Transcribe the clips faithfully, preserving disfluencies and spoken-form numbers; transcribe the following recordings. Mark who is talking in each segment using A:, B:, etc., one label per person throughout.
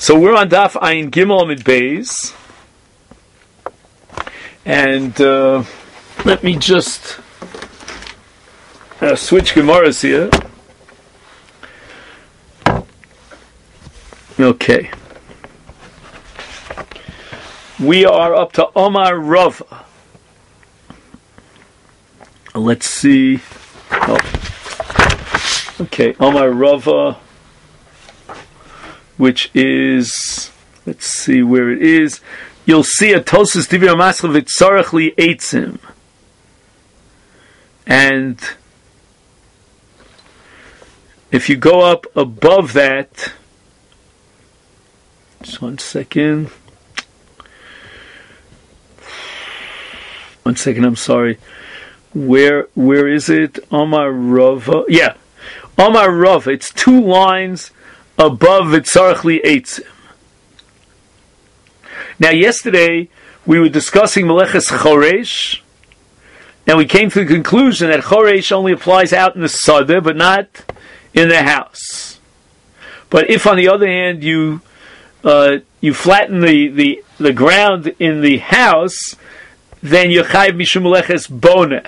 A: So we're on Daf Ayin Gimel Amid Beis, and uh, let me just uh, switch Gemaras here. Okay. We are up to Omar Rava. Let's see. Oh. Okay, Omar Rava, which is, let's see where it is. You'll see a Tosas Divya Maschavit Tzarech Li Eitzim. And if you go up above that, just one second. One second, I'm sorry. Where where is it? Omar Rava. Yeah. Omar Rava. It's two lines above Vitzarech Li Eitzim. Now yesterday we were discussing Meleches Choresh, and we came to the conclusion that Choresh only applies out in the Sadeh, but not in the house. But if on the other hand you uh, you flatten the, the, the ground in the house, then you're chayiv mishum meleches boneh.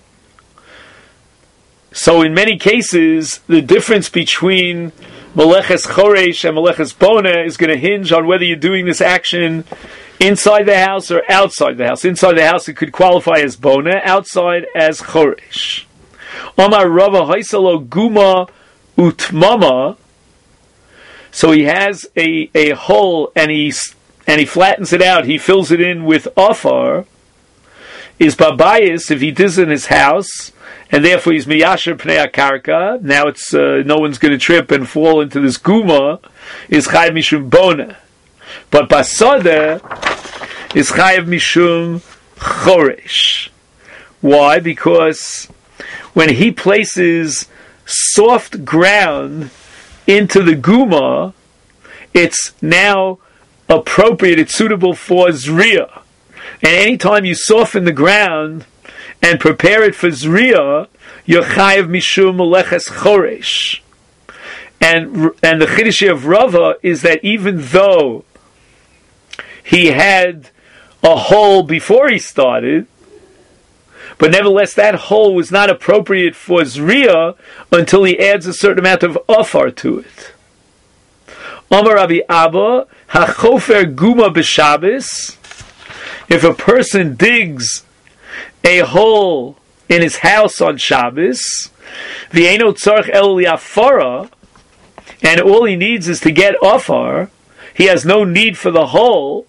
A: So in many cases, the difference between meleches choresh and meleches boneh is going to hinge on whether you're doing this action inside the house or outside the house. Inside the house, it could qualify as boneh; outside as choresh. Omar Rava haisalo guma utmama. So he has a, a hole and he and he flattens it out. He fills it in with ofar. Is babayis if he does in his house, and therefore he's miyasher pnei akarka. Now it's uh, no one's going to trip and fall into this guma. Is chayav mishum bona, but basada is chayav mishum choresh. Why? Because when he places soft ground into the guma, it's now appropriate. It's suitable for zriya. And anytime you soften the ground and prepare it for zriya, you're chayav mishum meleches choresh. And and the chiddush of Rava is that even though he had a hole before he started, but nevertheless that hole was not appropriate for zriya until he adds a certain amount of ofar to it. Amar Rabbi Abba, hachofer guma b'Shabbos. If a person digs a hole in his house on Shabbos, v'eino tzarech el liafara, and all he needs is to get ofar, he has no need for the hole.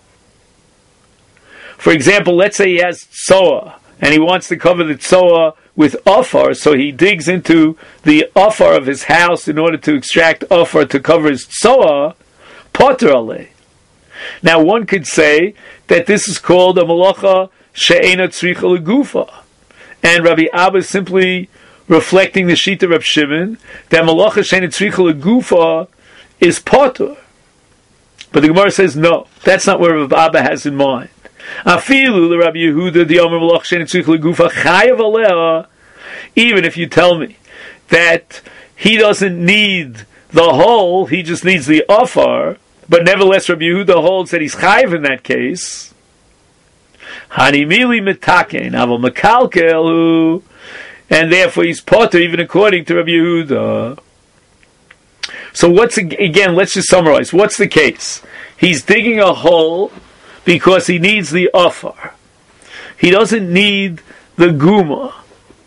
A: For example, let's say he has tzoah, and he wants to cover the tzoah with ofar, so he digs into the ofar of his house in order to extract ofar to cover his tzoah, poter aleh. Now one could say that this is called a malacha she'ena tzricha legufa, and Rabbi Abba is simply reflecting the shita of Reb Shimon that malacha she'ena tzricha legufa is poter. But the Gemara says no, that's not what Rabbi Abba has in mind. Afilu le Rabbi Yehuda the Omer malacha she'ena tzricha legufa chayav aleha. Even if you tell me that he doesn't need the whole, he just needs the ofar. But nevertheless, Rabbi Yehuda holds that he's chayiv in that case. Hanimili mitaken, aval mekalkelu, and therefore he's poter even according to Rabbi Yehuda. So what's again? Let's just summarize. What's the case? He's digging a hole because he needs the ofar. He doesn't need the guma,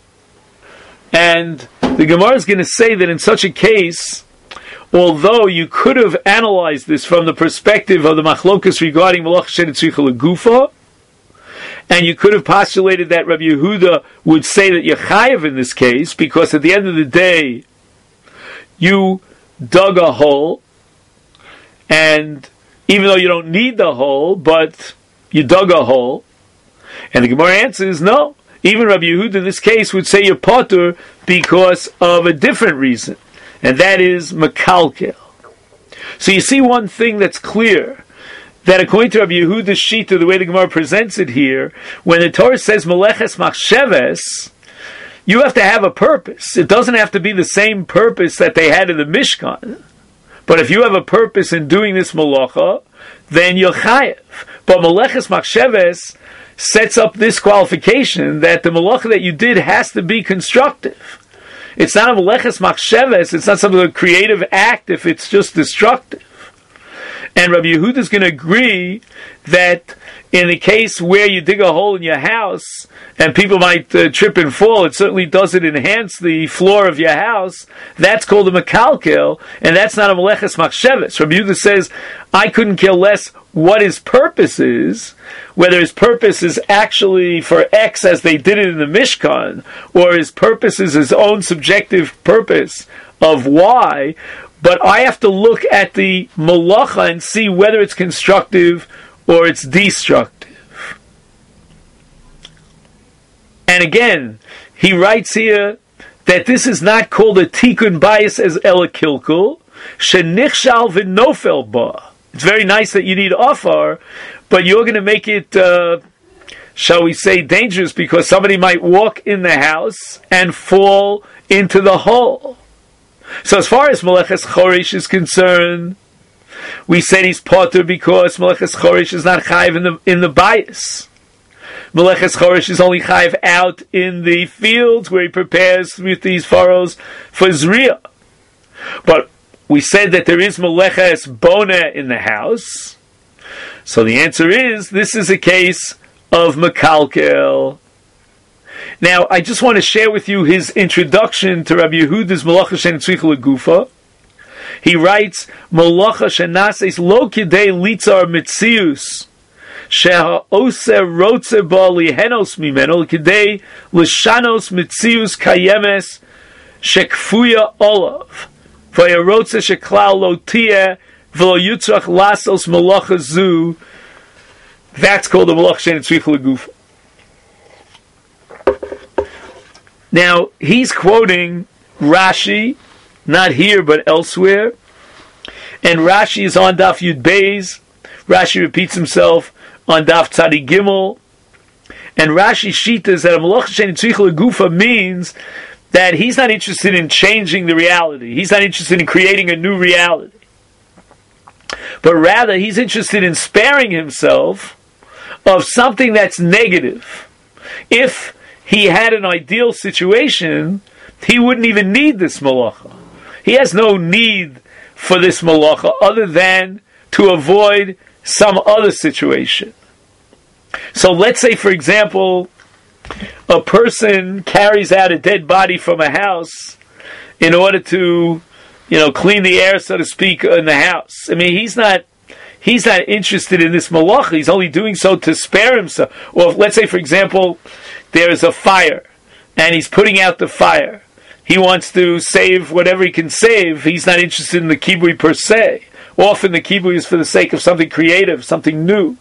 A: and the Gemara is going to say that in such a case, although you could have analyzed this from the perspective of the machlokas regarding malach she'ena tzricha legufa, and you could have postulated that Rabbi Yehuda would say that you're chayav in this case, because at the end of the day, you dug a hole, and even though you don't need the hole, but you dug a hole, and the Gemara answers no. Even Rabbi Yehuda in this case would say you're poter because of a different reason, and that is mekalkel. So you see one thing that's clear, that according to Rabbi Yehuda's shita, the way the Gemara presents it here, when the Torah says meleches machsheves, you have to have a purpose. It doesn't have to be the same purpose that they had in the Mishkan, But if you have a purpose in doing this malacha, then you're chayev. But meleches machsheves sets up this qualification that the malacha that you did has to be constructive. It's not a meleches machsheves, it's not some of a creative act if it's just destructive. And Rabbi Yehuda is going to agree that in the case where you dig a hole in your house and people might uh, trip and fall, it certainly doesn't enhance the floor of your house. That's called a mekalkel, and that's not a meleches machsheves. Rabbi Yehuda says, I couldn't care less what his purpose is, whether his purpose is actually for X as they did it in the Mishkan, or his purpose is his own subjective purpose of Y, but I have to look at the malacha and see whether it's constructive or it's destructive. And again, he writes here that this is not called a tikkun bias as elakilkul, shenichshal v'nofel ba. It's very nice that you need ofar, but you're going to make it, uh, shall we say, dangerous because somebody might walk in the house and fall into the hole. So as far as Meleches Choresh is concerned, we said he's potter because Meleches Choresh is not chayiv in the in the bias. Meleches Choresh is only chayiv out in the fields where he prepares with these furrows for Zriya. But we said that there is Meleches Bona in the house. So the answer is, this is a case of Mekalkel. Now, I just want to share with you his introduction to Rabbi Yehuda's Malacha She'en Tzricha L'Gufa. He writes, Malacha she'naseis lo kidei litzar mitzius she'ha'oseh rotze ba lihenos mimeno kidei l'shanos mitzius kayemes she'kfuya olav v'yarotze she'klal lo tieh v'lo yutzrach lasos malacha zu. That's called the Malacha She'en Tzricha L'Gufa. Now, he's quoting Rashi, not here but elsewhere, and Rashi is on Daf Yud Beis. Rashi repeats himself on Daf Tzadi Gimel, and Rashi Shita is that a Malacha She'en Tzricha L'Gufa means that he's not interested in changing the reality. He's not interested in creating a new reality. But rather, he's interested in sparing himself of something that's negative. If he had an ideal situation, he wouldn't even need this malacha. He has no need for this malacha other than to avoid some other situation. So let's say, for example, a person carries out a dead body from a house in order to, you know, clean the air, so to speak, in the house. I mean, he's not he's not interested in this malacha. He's only doing so to spare himself. Or if, let's say, for example, there is a fire, and he's putting out the fire. He wants to save whatever he can save. He's not interested in the kibui per se. Often the kibui is for the sake of something creative, something new.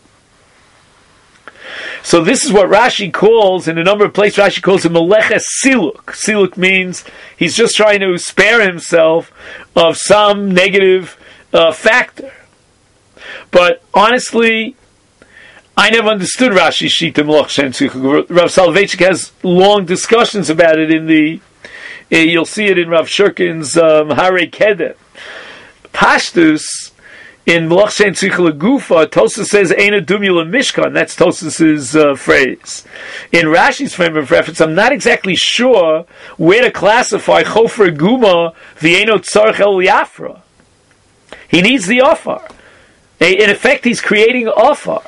A: So this is what Rashi calls, in a number of places, Rashi calls it meleches siluk. Siluk means he's just trying to spare himself of some negative uh, factor. But honestly, I never understood Rashi's Shita Malacha She'en Tzricha L'Gufa. Rav Soloveitchik has long discussions about it in the, uh, you'll see it in Rav Shurkin's um, Harei Kedem. Pashtus, in Malacha She'en Tzricha L'Gufa, Tosfos says, Eina Dumya L'Mishkan. That's Tosfos' uh, phrase. In Rashi's frame of reference, I'm not exactly sure where to classify Chofer Guma V'Eino Tzarech El Yafra. He needs the ofar. In effect, he's creating ofar.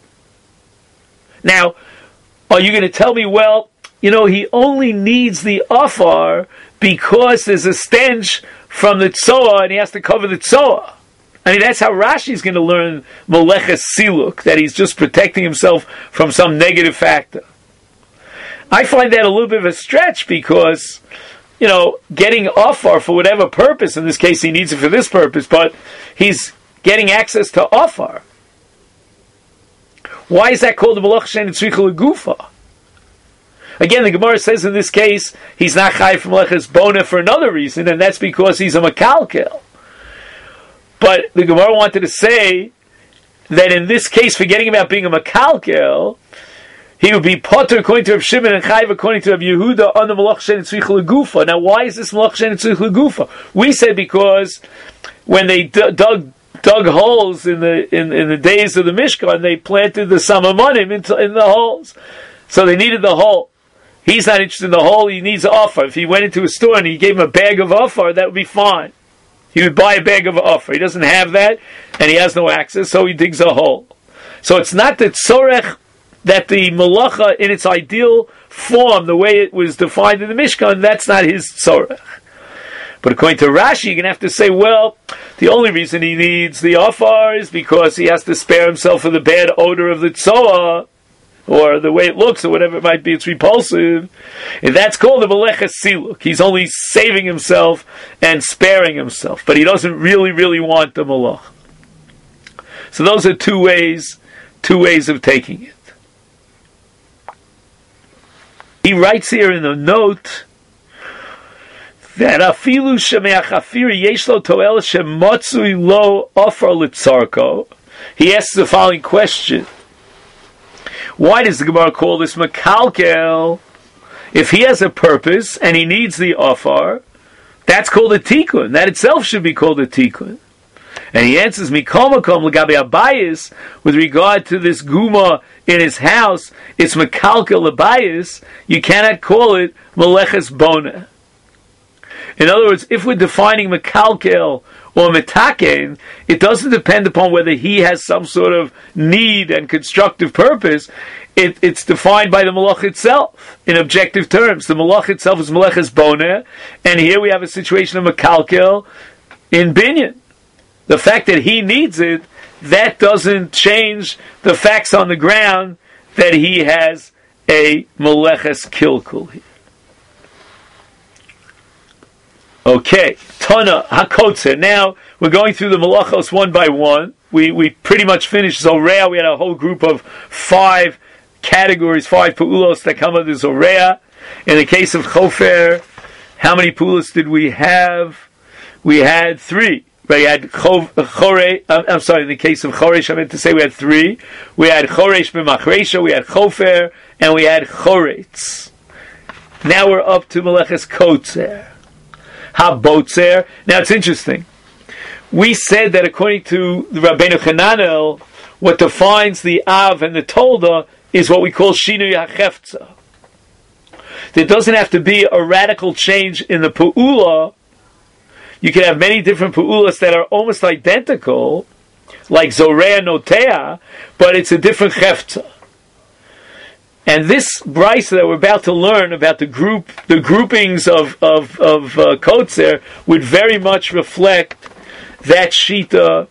A: Now, are you going to tell me, well, you know, he only needs the afar because there's a stench from the tzoah and he has to cover the tzoah? I mean, that's how Rashi is going to learn meleches siluk, that he's just protecting himself from some negative factor. I find that a little bit of a stretch because, you know, getting afar for whatever purpose, in this case he needs it for this purpose, but he's getting access to afar. Why is that called the Malacha She'en Tzricha L'Gufa? Again, the Gemara says in this case, he's not chayiv from Meleches Bona for another reason, and that's because he's a Mekalkel. But the Gemara wanted to say that in this case, forgetting about being a Mekalkel, he would be potter according to Rav Shimon and chayiv according to Rav Yehuda on the Malacha She'en Tzricha L'Gufa. Now, why is this Malacha She'en Tzricha L'Gufa? We said because when they d- dug dug holes in the in, in the days of the Mishkan, they planted the samamonim into in the holes. So they needed the hole. He's not interested in the hole, he needs offer. If he went into a store and he gave him a bag of offer, that would be fine. He would buy a bag of offer. He doesn't have that, and he has no access, so he digs a hole. So it's not the tzorech that the malacha in its ideal form, the way it was defined in the Mishkan, that's not his tzorech. But according to Rashi, you're going to have to say, well, the only reason he needs the offer is because he has to spare himself of the bad odor of the tzoah, or the way it looks, or whatever it might be, it's repulsive. And that's called the Meleches Siluk. He's only saving himself and sparing himself, but he doesn't really, really want the malach. So those are two ways, two ways of taking it. He writes here in the note that afilu shemeachafiri yesh lo toel shemotzui lo ofar litzarko. He asks the following question: why does the Gemara call this makalkel? If he has a purpose and he needs the ofar, that's called a tikkun. That itself should be called a tikkun. And he answers, Mikol makom l'gabe abayis, with regard to this guma in his house, it's makalkel abayis, you cannot call it meleches bona. In other words, if we're defining makalkel or metaken, it doesn't depend upon whether he has some sort of need and constructive purpose. It, it's defined by the malach itself in objective terms. The malach itself is meleches bona, and here we have a situation of makalkel in binyan. The fact that he needs it, that doesn't change the facts on the ground that he has a meleches kilkul here. Okay, Tana Hakotzer. Now we're going through the malachos one by one. We we pretty much finished Zoreah. We had a whole group of five categories, five pu'ulos that come under Zoreah. In the case of Chofer, how many pu'ulos did we have? We had three. We had Chore. I'm sorry. In the case of Choresh, I meant to say we had three. We had Choresh b'machresha. We had Chofer, and we had Choretz. Now we're up to Meleches Kotzer. Ha-botzer. Now it's interesting. We said that according to the Rabbeinu Hananel, what defines the Av and the Tolda is what we call Shinui HaChefza. There doesn't have to be a radical change in the Pu'ula. You can have many different Pu'ulas that are almost identical, like Zoreah Notea, but it's a different Chefza. And this brisa that we're about to learn about the group, the groupings of of of uh, Kotzer would very much reflect that shita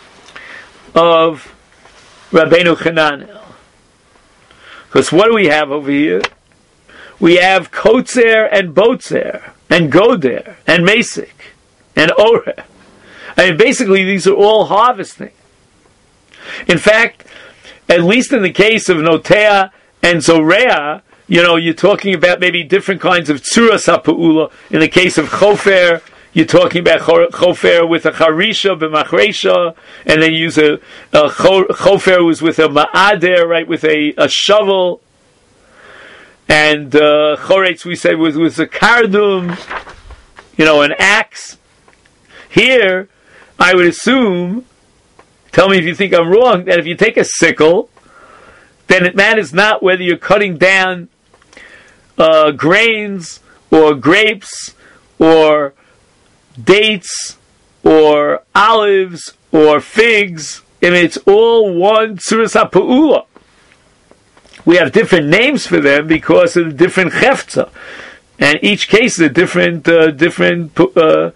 A: of Rabbeinu Hananel. Because what do we have over here? We have Kotzer and Botzer and Goder and Mesik and Oreh. I mean, basically, these are all harvesting. In fact, at least in the case of Notea and Zoreah, you know, you're talking about maybe different kinds of tzuras ha'pu'ula. In the case of Chofer, you're talking about Chofer with a charisha b'machresha, and then you use a, a Chofer was with a ma'ader, right, with a, a shovel, and uh, Choretz we said was with a kardum, you know, an axe. Here, I would assume, tell me if you think I'm wrong, that if you take a sickle, then it matters not whether you're cutting down uh, grains or grapes or dates or olives or figs. I mean, it's all one tzuras ha'pu'ula. We have different names for them because of the different chefza, and each case is a different, uh, different uh,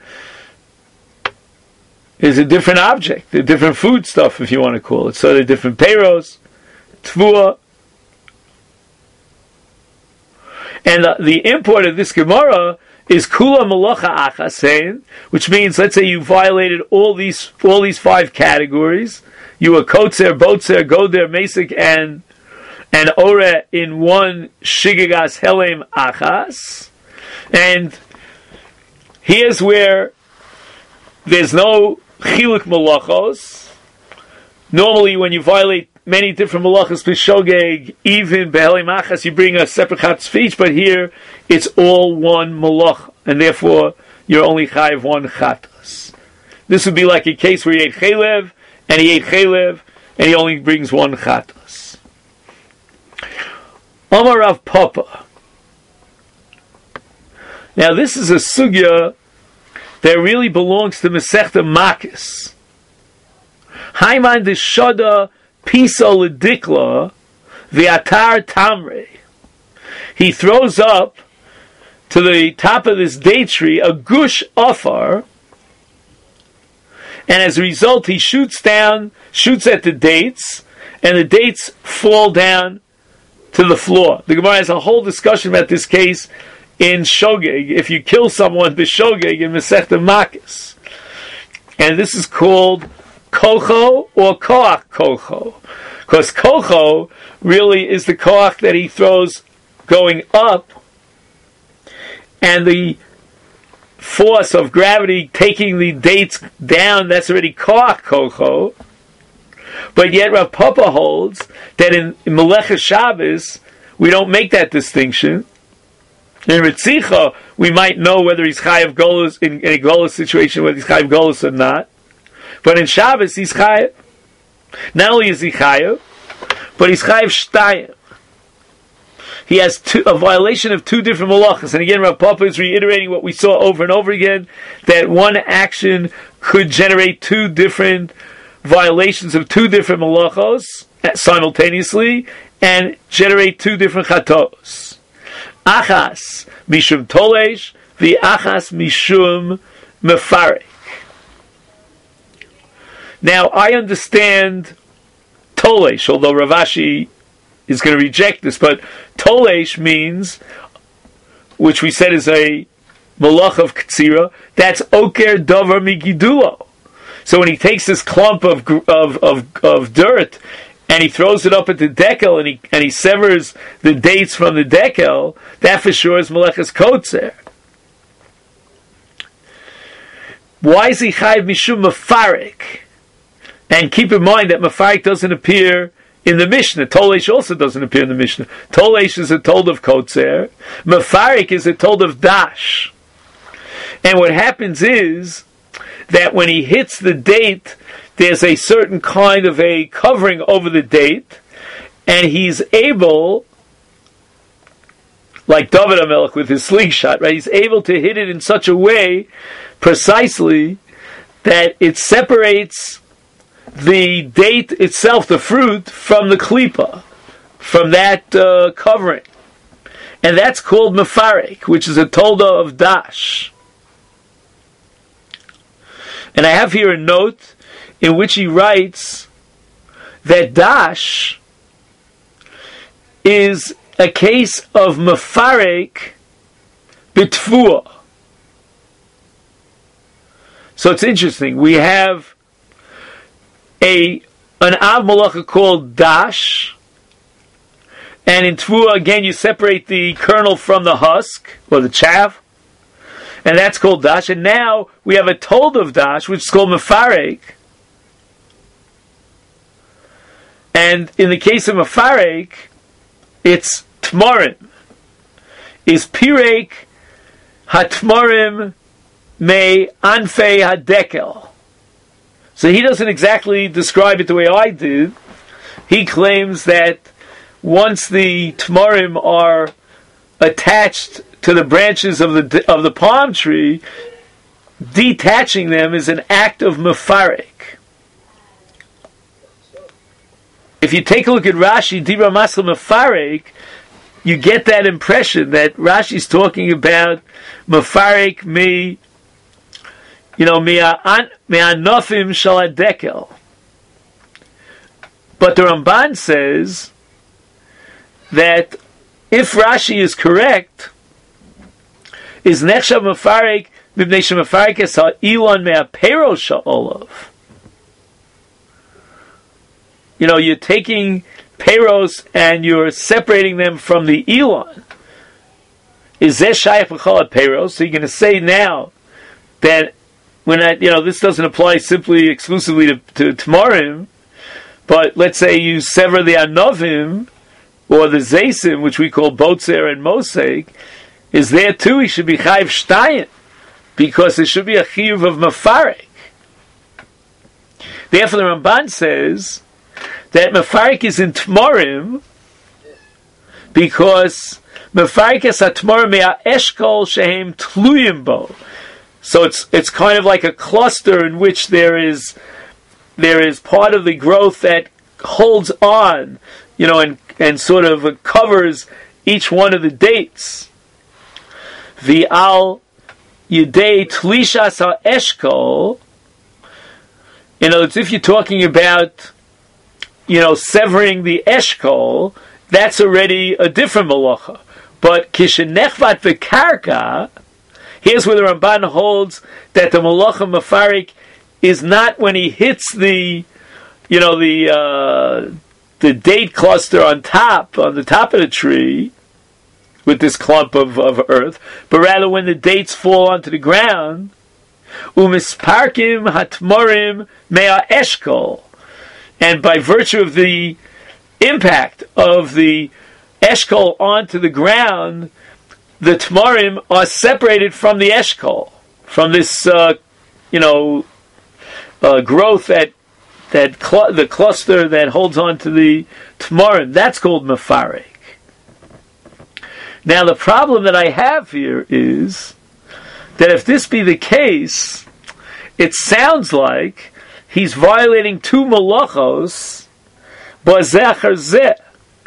A: is a different object, a different food stuff, if you want to call it. So they're different peiros. Tvua. And uh, the import of this Gemara is Kula Malacha Achasein, which means, let's say you violated all these all these five categories. You were Kotzer, Botzer, Goder, Mesik, and and Oreh in one Shigigas Helem Achas. And here's where there's no Chiluk Malachos. Normally, when you violate many different malachas b'shogeg, even be'helim achas, you bring a separate chatz each, but here it's all one malach, and therefore you're only chayiv one chatas. this would be like a case where he ate chaylev, and he ate chaylev, and he only brings one chatas. Omar Rav Papa. Now this is a sugya that really belongs to Masechta Makis. Haiman Deshada Pisa Ledikla V'atar Tamre. He throws up to the top of this date tree a gush afar, and as a result he shoots down, shoots at the dates, and the dates fall down to the floor. The Gemara has a whole discussion about this case in Shogeg, if you kill someone b'Shogeg in Masechta Makis. And this is called Kocho or Koach Kocho. Because Kocho really is the Koach that he throws going up, and the force of gravity taking the dates down, that's already Koach Kocho. But yet Rav Papa holds that in, in Melechas Shabbos, we don't make that distinction. In Ritzicha, we might know whether he's Chayav Golus, in, in a Golus situation, whether he's Chayav Golus or not. But in Shabbos, he's Chayav. Not only is he Chayav, but he's Chayav Shtayim. He has two, a violation of two different malachas. And again, Rav Papa is reiterating what we saw over and over again, that one action could generate two different violations of two different malachos simultaneously, and generate two different chatos. Achas mishum tolesh, the achas mishum mefarek. Now, I understand tolesh, although Rav Ashi is going to reject this, but tolesh means, which we said is a malach of ktsira, that's oker davar migidulo. So when he takes this clump of of of, of dirt and he throws it up at the dekel, and he and he severs the dates from the dekel, that for sure is Melechas Kotzer. Why is he chayiv mishum mefarek? And keep in mind that mefarek doesn't appear in the Mishnah. Tolesh also doesn't appear in the Mishnah. Tolesh is a told of Kotzer. Mefarek is a told of Dash. And what happens is that when he hits the date, there's a certain kind of a covering over the date, and he's able, like David HaMelech with his slingshot, right? He's able to hit it in such a way, precisely, that it separates the date itself, the fruit, from the klipa, from that uh, covering. And that's called mefarek, which is a tolda of dash. And I have here a note in which he writes that dash is a case of mefarek bitfua. So it's interesting. We have a an av malacha called dash, and in tfua again you separate the kernel from the husk or the chaff, and that's called dash. And now we have a told of dash, which is called mefarek. And in the case of mefarek, it's tmorim. Is pirek hatmorim me anfei hadekel. So he doesn't exactly describe it the way I did. He claims that once the tmorim are attached to the branches of the of the palm tree, detaching them is an act of mefarek. If you take a look at Rashi, Dibra Masla Mefarek, you get that impression that Rashi's talking about Mefarek me, you know, me'anofim shaladekel. But the Ramban says that if Rashi is correct, is nechshav mefarek mibnei shemefarek es ha'ilon me'apero sha'olav. You know, you're taking peros and you're separating them from the elon. Is this shayach b'chol peros? So you're going to say now that when I, you know, this doesn't apply simply exclusively to, to tmorim, but let's say you sever the anovim or the zaysim, which we call botzer and mosek, is there too? He should be chayiv shtayim because there should be a chiyuv of mefarek. Therefore, the Ramban says that Mefarik is in Tmorim because Mefarik is at Tmorim mea eshkol shehem tluyim bo. So it's it's kind of like a cluster in which there is there is part of the growth that holds on, you know, and and sort of covers each one of the dates. V'al yidei tlishas ha'eshkol. In other words, if you're talking about, you know, severing the eshkol, that's already a different malacha. But kishenechvat v'karka, here's where the Ramban holds that the malacha mefarik is not when he hits the, you know, the uh, the date cluster on top, on the top of the tree, with this clump of, of earth, but rather when the dates fall onto the ground, umisparkim hatmorim mea eshkol, and by virtue of the impact of the eshkol onto the ground, the tmorim are separated from the eshkol, from this, uh, you know, uh, growth that that cl- the cluster that holds on to the tmorim. That's called mefarik. Now the problem that I have here is that if this be the case, it sounds like he's violating two malachos, b'zechar zeh.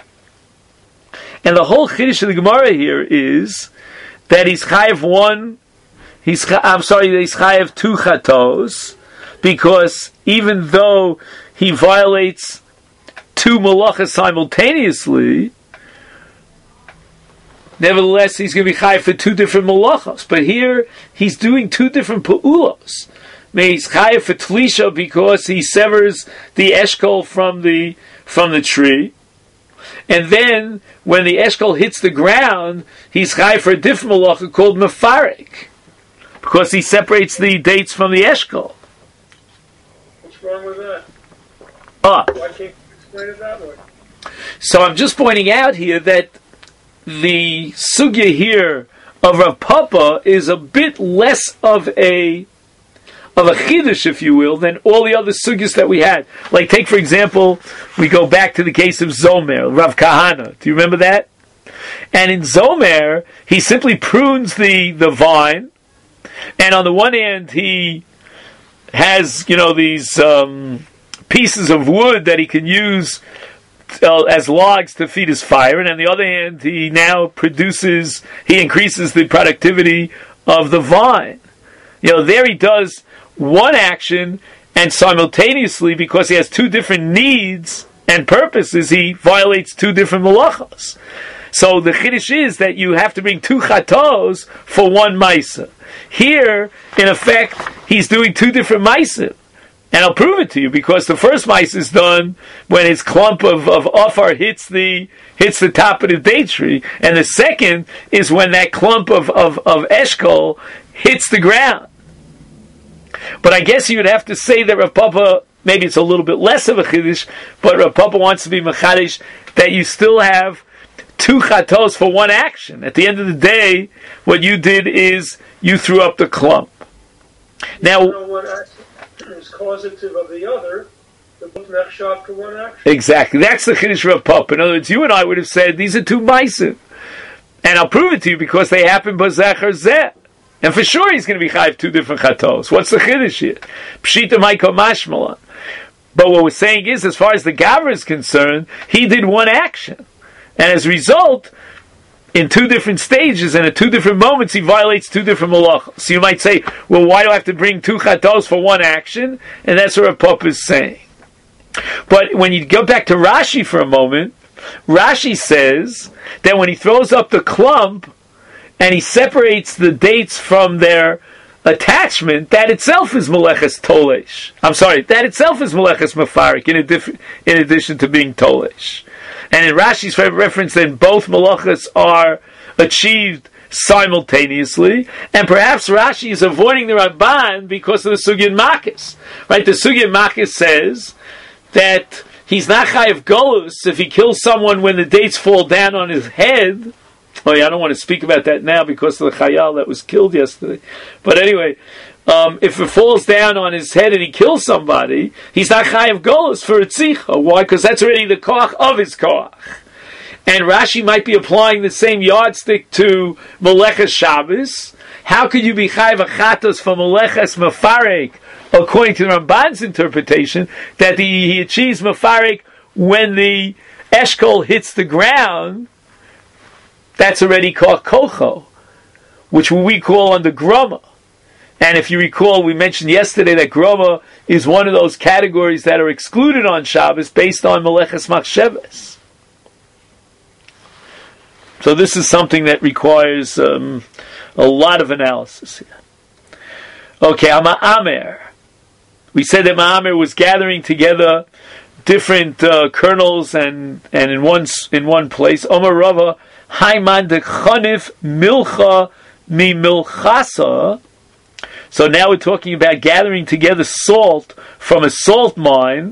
A: And the whole chiddush of the Gemara here is that he's chayav one, he's I'm sorry, he's chayav two chatos, because even though he violates two malachos simultaneously, nevertheless, he's going to be chayav for two different malachos. But here, he's doing two different pa'ulos. He's chayav for tlisha because he severs the eshkol from the from the tree, and then when the eshkol hits the ground, he's chayav for a different malacha called mefarik because he separates the dates from the eshkol.
B: What's wrong with that?
A: Ah.
B: Why can't you explain it that way?
A: So I'm just pointing out here that the sugya here of Rav Papa is a bit less of a of a chiddush, if you will, than all the other sugyas that we had. Like, take for example, we go back to the case of Zomer, Rav Kahana. Do you remember that? And in Zomer, he simply prunes the, the vine, and on the one hand, he has, you know, these um, pieces of wood that he can use Uh, as logs to feed his fire, and on the other hand, he now produces, he increases the productivity of the vine. You know, there he does one action, and simultaneously, because he has two different needs and purposes, he violates two different malachos. So the chiddush is that you have to bring two chatos for one maisa. Here, in effect, he's doing two different maisa. And I'll prove it to you, because the first mice is done when his clump of, of ofar hits the hits the top of the date tree, and the second is when that clump of, of, of eshkol hits the ground. But I guess you would have to say that Rav Papa, maybe it's a little bit less of a chiddush, but Rav Papa wants to be mechadish that you still have two chatos for one action. At the end of the day, what you did is you threw up the clump. Now,
B: you know what is causative of the other, the both neck shot for one action.
A: Exactly. That's the chiddush of Rav Papa. In other words, you and I would have said these are two meisim, and I'll prove it to you because they happen b'zechar zeh. And for sure, he's going to be chayav two different chatos. What's the chiddush here? Pshita Maiko Mashmala. But what we're saying is, as far as the Gavra is concerned, he did one action, and as a result, in two different stages and at two different moments, he violates two different malachos. So you might say, well, why do I have to bring two chatos for one action? And that's what Rav Papa is saying. But when you go back to Rashi for a moment, Rashi says that when he throws up the clump and he separates the dates from their attachment, that itself is meleches tolesh. I'm sorry, that itself is meleches mefarik, in, adif- in addition to being tolesh. And in Rashi's reference, then both malachas are achieved simultaneously, and perhaps Rashi is avoiding the Ramban because of the Sugya Makis. Right? The Sugya Makis says that he's not chayav golus if he kills someone when the dates fall down on his head. Oh yeah, I don't want to speak about that now because of the chayal that was killed yesterday. But anyway, um, if it falls down on his head and he kills somebody, he's not chayav golos for etzicha. Why? Because that's already the koach of his koach. And Rashi might be applying the same yardstick to Meleches Shabbos. How could you be chayav achatos for Meleches Mefarek, according to the Ramban's interpretation, that the, he achieves Mefarek when the eshkol hits the ground? That's already called kocho, which we call under groma. And if you recall, we mentioned yesterday that groma is one of those categories that are excluded on Shabbos based on Meleches Machsheves. So this is something that requires um, a lot of analysis here. Okay, Ma'amer. We said that Ma'amer was gathering together different uh, kernels and, and in one in one place. Omer Rava, Haiman de Chonif Milcha Mi Milchasa. So now we're talking about gathering together salt from a salt mine.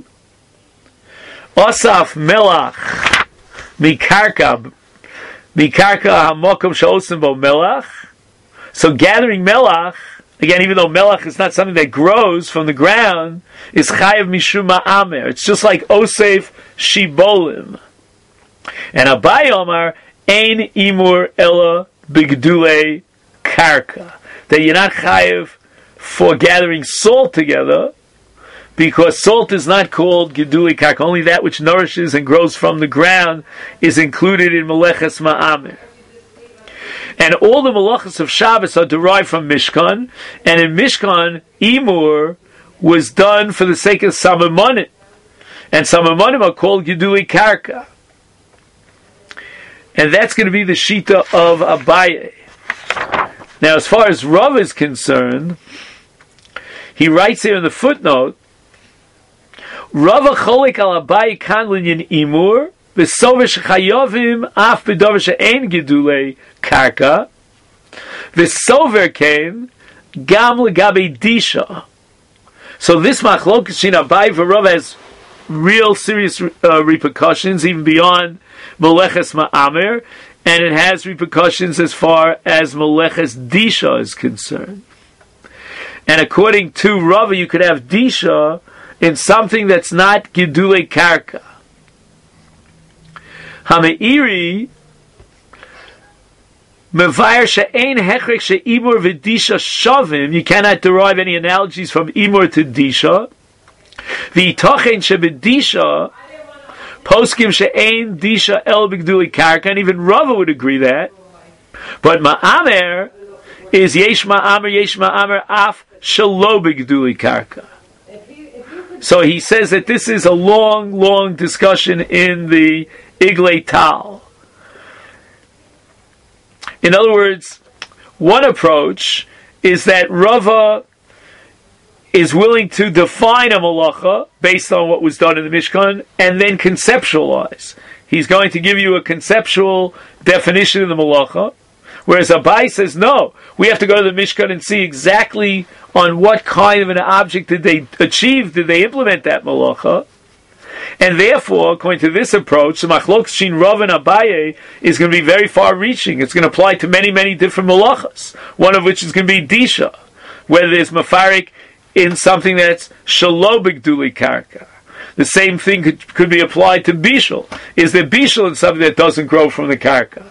A: Osaf Melach Mi Karka. Mikarka hamokum she'osim bo melach. So gathering melach, again, even though melach is not something that grows from the ground, is chayav mishum ma'amer. It's just like osef shibolim. And Abai Omar, ein imur ella bigdule karka. That you're not chayav for gathering salt together, because salt is not called geduli karka. Only that which nourishes and grows from the ground is included in meleches ma'amer. And all the melachos of Shabbos are derived from Mishkan, and in Mishkan, imur was done for the sake of samamonim, and samamonim are called geduli karka. And that's going to be the shita of Abaye. Now, as far as Rav is concerned, he writes here in the footnote, Rava cholik al Abaye kan linyan imur v'sover shechayovim af b'dover she'en gedulei karka v'sover came gam legabe disha. So this machlokas shin Abaye v'Rava has real serious uh, repercussions even beyond meleches ma'amer, and it has repercussions as far as meleches disha is concerned. And according to Rava, you could have disha in something that's not gedule karka. Hameiri mevayer she'ein hechrek she'imur v'disha shavim. You cannot derive any analogies from imur to disha. V'itochen shebedisha poskim she'ein disha el b'gedule karka. And even Rava would agree that. But ma'amer is yesh ma'amer yesh ma'amer af shelo b'gedule karka. So he says that this is a long, long discussion in the Iglei Tal. In other words, one approach is that Rava is willing to define a malacha based on what was done in the Mishkan and then conceptualize. He's going to give you a conceptual definition of the malacha, whereas Abai says, no, we have to go to the Mishkan and see exactly on what kind of an object did they achieve, did they implement that malacha. And therefore, according to this approach, the machlok shin Rav and Abaye is going to be very far-reaching. It's going to apply to many, many different malachas, one of which is going to be disha, whether there's mafarik in something that's shelo b'gduli karka. The same thing could, could be applied to bishul. Is there bishul in something that doesn't grow from the karka?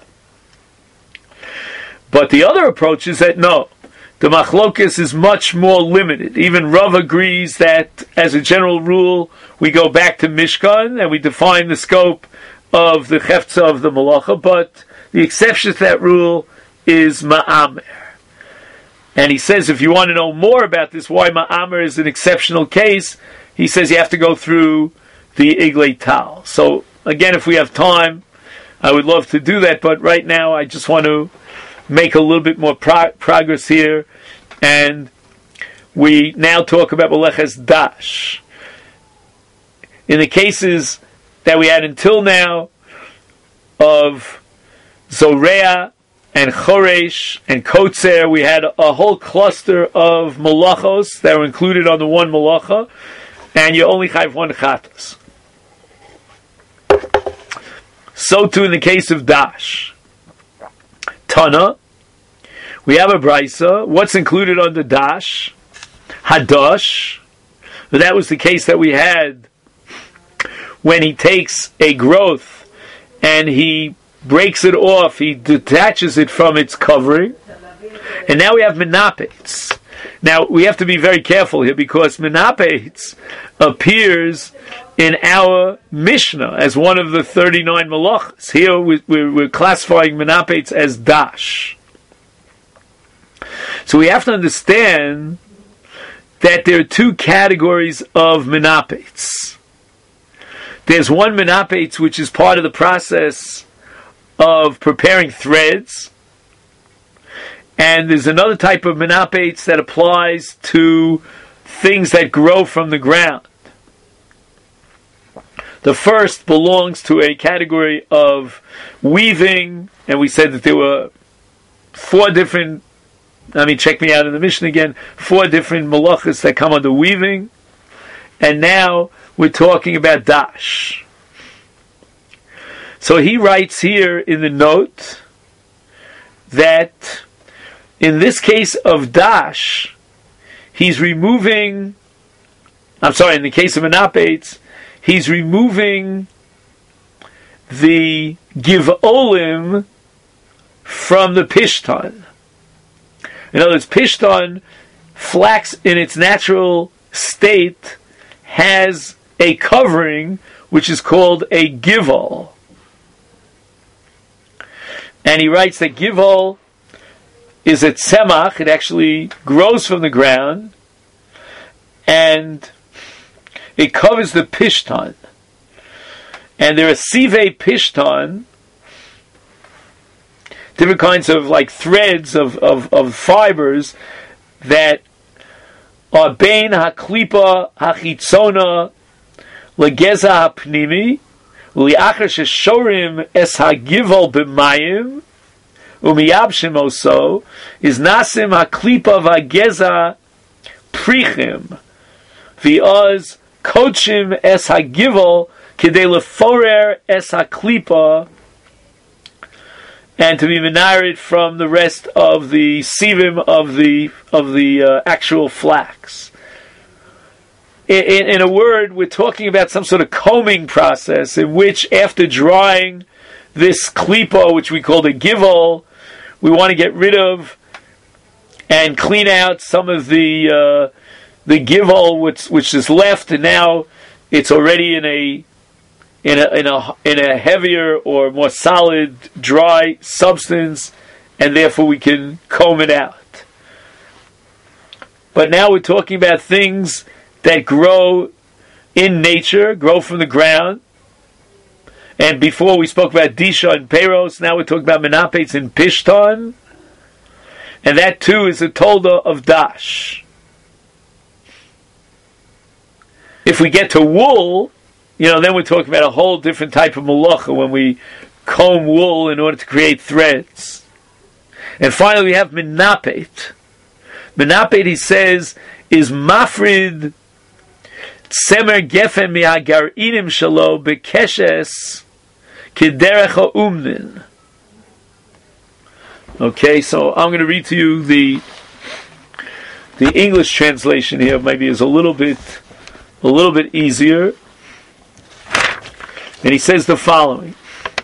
A: But the other approach is that no, the machlokas is much more limited. Even Rav agrees that, as a general rule, we go back to Mishkan and we define the scope of the cheftza of the malacha, but the exception to that rule is ma'amer. And he says if you want to know more about this, why ma'amer is an exceptional case, he says you have to go through the Iglei Tal. So, again, if we have time, I would love to do that, but right now I just want to make a little bit more pro- progress here, and we now talk about Meleches Dash. In the cases that we had until now of Zorea and Choresh and Kotzer, we had a whole cluster of malachos that were included on the one malacha, and you only have one chatas. So too in the case of Dash. Tana, we have a brisa. What's included on the dash? Hadosh. That was the case that we had when he takes a growth and he breaks it off, he detaches it from its covering. And now we have menapates. Now we have to be very careful here because menapates appears in our Mishnah as one of the thirty-nine malachas. Here we, we're, we're classifying menapates as dash. So we have to understand that there are two categories of menapates. There's one menapates which is part of the process of preparing threads, and there's another type of menapates that applies to things that grow from the ground. The first belongs to a category of weaving, and we said that there were four different, I mean, check me out in the Mishnah again, four different malachas that come under weaving, and now we're talking about dash. So he writes here in the note that in this case of dash, he's removing, I'm sorry, in the case of menapates, he's removing the givolim from the pishtan. In other words, pishtan, flax in its natural state, has a covering which is called a givol. And he writes that givol is a tzemach, it actually grows from the ground, and it covers the pishtan. And there are sivei pishtan, different kinds of like threads of, of, of fibers that are bein haklipa hachitzona legeza hapnimi li'achar sheshorim es hagivol b'mayim umiyabshim oso is nasim haklipa v'ageza prichim v'oz kochim es hagivol k'dei leforer es haklipa, and to be menarid from the rest of the sivim of the of the uh, actual flax. In, in, in a word, we're talking about some sort of combing process in which, after drying this klipa, which we call the givol, we want to get rid of and clean out some of the uh, the givol which which is left, and now it's already in a in a in a in a heavier or more solid, dry substance, and therefore we can comb it out. But now we're talking about things that grow in nature, grow from the ground. And before we spoke about disha and peros, now we're talking about menapates and pishtan, and that too is a tolda of dash. If we get to wool, you know, then we're talking about a whole different type of malacha when we comb wool in order to create threads. And finally we have menapet. Menapet, he says, is mafrid semer gefen mi'agar inim shalo bekeshes kederech ha'umnin. Okay, so I'm going to read to you the the English translation here. Maybe is a little bit a little bit easier. And he says the following: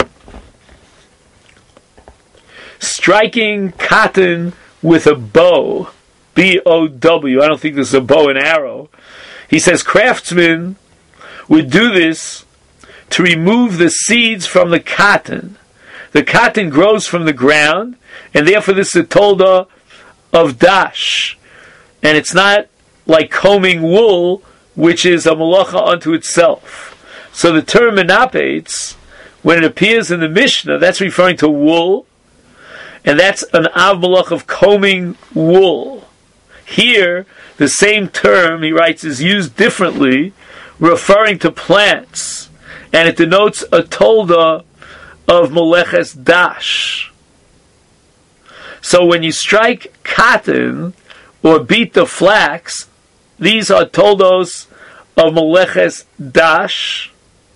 A: striking cotton with a bow, B O W. I don't think this is a bow and arrow. He says craftsmen would do this to remove the seeds from the cotton. The cotton grows from the ground, and therefore this is a tolda of dash. And it's not like combing wool, which is a malacha unto itself. So the term menapates, when it appears in the Mishnah, that's referring to wool, and that's an av malach of combing wool. Here, the same term, he writes, is used differently, referring to plants, and it denotes a tolda of moleches dash. So when you strike cotton or beat the flax, these are toldos of moleches dash.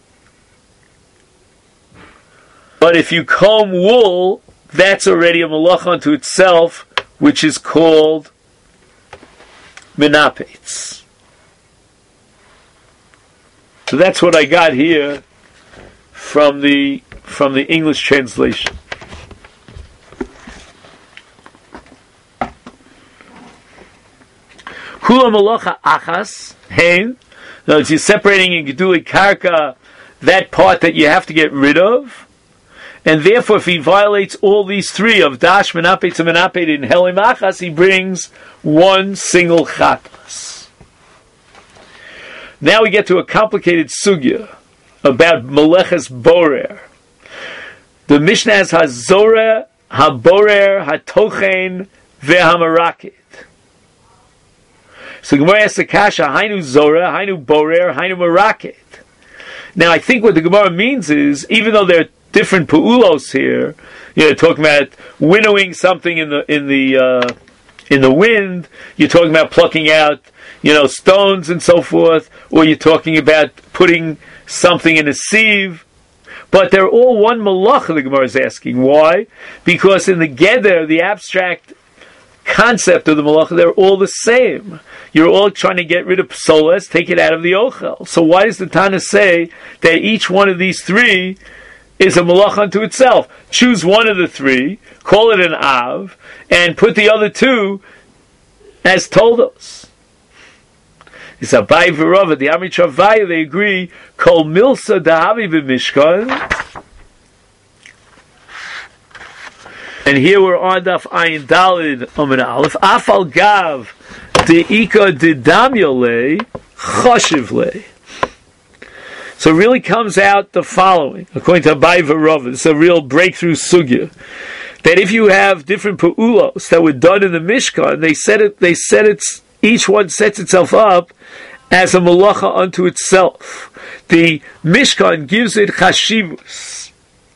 A: But if you comb wool, that's already a malach unto itself, which is called menapetz. So that's what I got here from the from the English translation. Hula malacha achas hein. Now, if you're separating in geduli karka that part that you have to get rid of, and therefore, if he violates all these three of dash menapetz and menapet in helim achas, he brings one single chatlas. Now we get to a complicated sugya about meleches borer. The Mishnah has hazoreh, haborer, hatochen, vehamaraket. So Gemara asks the kasha, hainu zoreh, hainu borer, hainu maraket. Now I think what the Gemara means is, even though there are different pu'ulos here, you know, talking about winnowing something in the in the uh, in the wind, you're talking about plucking out, you know, stones and so forth, or you're talking about putting something in a sieve. But they're all one malacha, the Gemara is asking. Why? Because in the Geder, the abstract concept of the malacha, they're all the same. You're all trying to get rid of psolas, take it out of the ochel. So why does the Tana say that each one of these three is a malacha unto itself? Choose one of the three, call it an av, and put the other two as toldos. It's a Abai v'Rava, the Amrit Shavaya, they agree, kol milsa dahavi b'mishkan. And here we're on daf ayin dalid omen aleph, afal gav de'ika didamyole chashivle. So it really comes out the following, according to Abai v'Rava, it's a real breakthrough sugya, that if you have different pu'ulos that were done in the Mishkan, they set it, they set it, each one sets itself up as a malacha unto itself. The Mishkan gives it chashivus.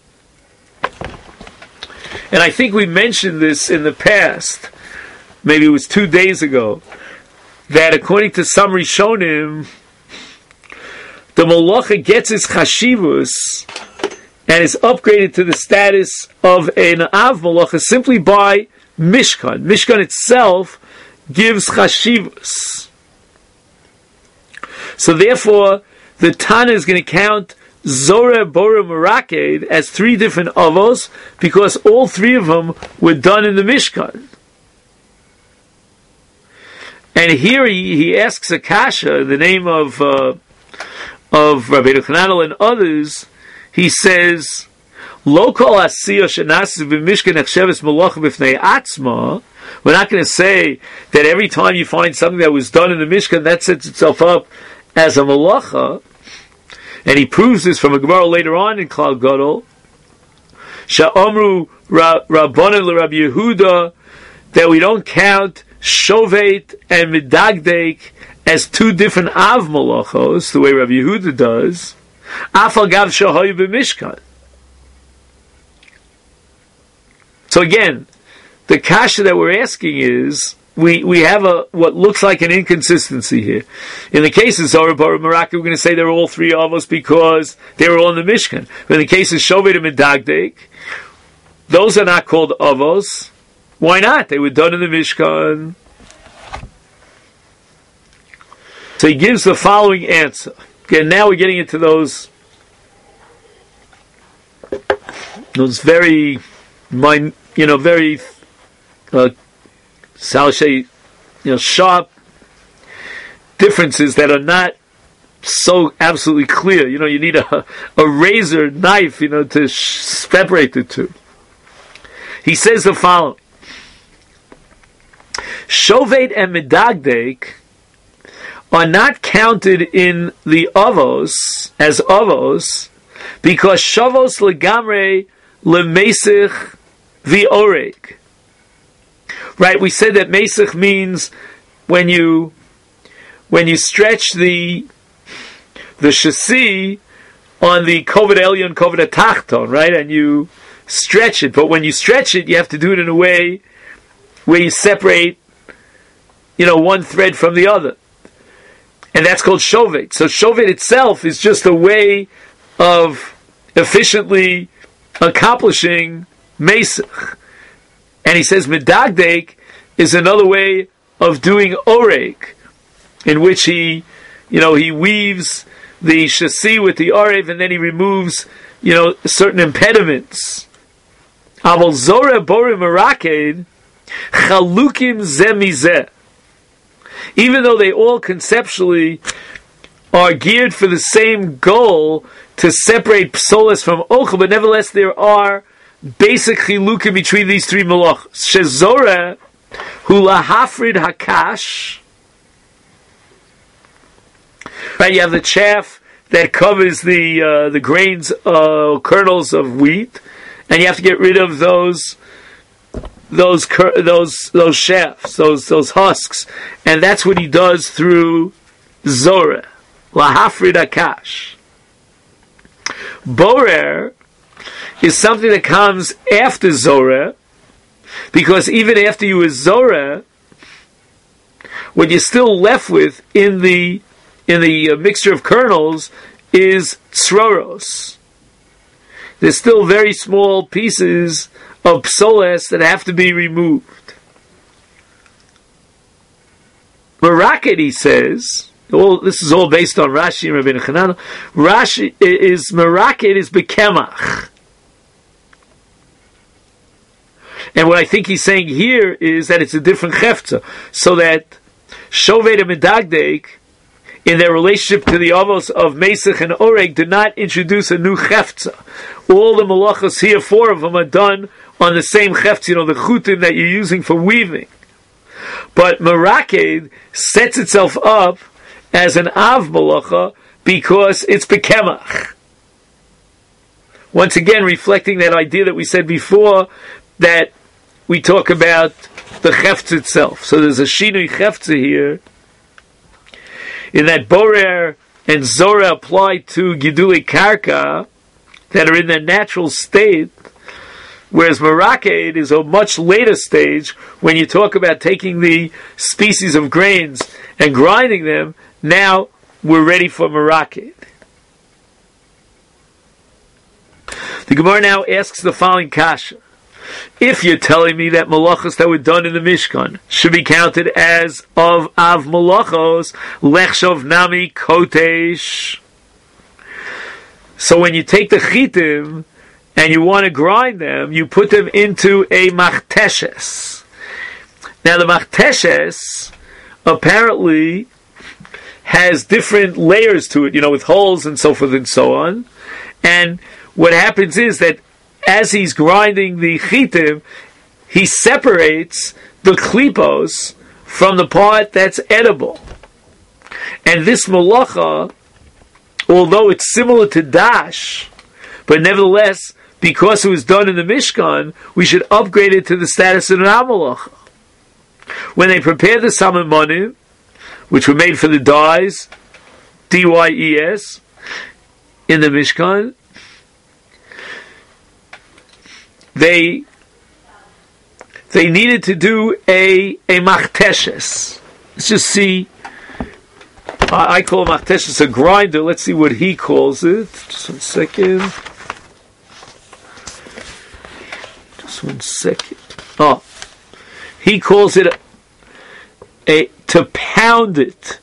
A: And I think we mentioned this in the past, maybe it was two days ago, that according to some Rishonim, the malacha gets its chashivus and is upgraded to the status of an av malacha simply by Mishkan. Mishkan itself gives chashivus. So therefore, the Tana is going to count Zoreh, Boreh, Meraked as three different avos because all three of them were done in the Mishkan. And here he, he asks a kasha in the name of uh, of Rabbi Yochanan and others. He says, "Lo kol asiyah shenasis b'mishkan echsheves malacha b'fnei atzma." We're not going to say that every time you find something that was done in the Mishkan, that sets itself up as a malacha. And he proves this from a Gemara later on in Klal Gadol. Sha'omru Rabbanan l'Rabbi Yehuda, that we don't count Shovet and Medagdek as two different Av malachos, the way Rabbi Yehuda does. Afal gav shahoyu b'mishkan. So again, the kasha that we're asking is, we, we have a what looks like an inconsistency here. In the case of Zorah, Boreh, Meraked, we're going to say they're all three avos because they were all in the Mishkan. But in the case of Shovet and Medagdek, those are not called avos. Why not? They were done in the Mishkan. So he gives the following answer. Again, now we're getting into those those very, you know, very uh, shall I say, you know, sharp differences that are not so absolutely clear. You know, you need a, a razor knife, you know, to sh- separate the two. He says the following: Shovet and Medagdek are not counted in the avos as avos because shavos legamre lemesich v'oreg. Right? We said that mesich means when you when you stretch the the shasi on the koved elyon, koved atachton, right? And you stretch it, but when you stretch it, you have to do it in a way where you separate, you know, one thread from the other. And that's called shovet. So shovet itself is just a way of efficiently accomplishing mesich. And he says medagdek is another way of doing oreg, in which he, you know, he weaves the shasi with the orev, and then he removes, you know, certain impediments. Aval Zorah Boreh Meraked Chalukim Zeh Mizeh. Even though they all conceptually are geared for the same goal to separate psolas from ochel, but nevertheless there are basic chilukim between these three malachos. Shezorah hu lahafrid hakash. Right, you have the chaff that covers the uh, the grains, uh, kernels of wheat, and you have to get rid of those those those those shafts, those those husks, and that's what he does through Zorah, lahafrid hakash. Borer is something that comes after Zorah, because even after you is Zorah, what you're still left with in the in the uh, mixture of kernels is tzroros. There's still very small pieces of psoles that have to be removed. Meraked, he says, all, this is all based on Rashi and Rabbeinu Chananel. Rashi is Meraked is bekemach. And what I think he's saying here is that it's a different chefza, so that Shoved and Medagdek, in their relationship to the avos of Mesach and Oreg, do not introduce a new chefza. All the malachos here, four of them, are done on the same chefza, you know, the chutim that you're using for weaving. But Meraked sets itself up as an av malacha because it's bekemach. Once again, reflecting that idea that we said before, that we talk about the chefza itself. So there's a shinui chefza here, in that Borer and Zorah apply to Gidulei Karka that are in their natural state, whereas Meraked is a much later stage when you talk about taking the species of grains and grinding them. Now we're ready for Meraked. The Gemara now asks the following kasha. If you're telling me that malachos that were done in the Mishkan should be counted as of av malachos, lechshov nami kotesh. So when you take the chitim and you want to grind them, you put them into a machteshes. Now the machteshes apparently has different layers to it, you know, with holes and so forth and so on. And what happens is that as he's grinding the chitim, he separates the klipos from the part that's edible. And this malacha, although it's similar to dash, but nevertheless, because it was done in the Mishkan, we should upgrade it to the status of an amalacha. When they prepared the samamonim, which were made for the dyes, D Y E S, in the Mishkan, They they needed to do a a machteshes. Let's just see. I, I call machteshes a grinder. Let's see what he calls it. Just one second. Just one second. Oh, he calls it a, a to pound it,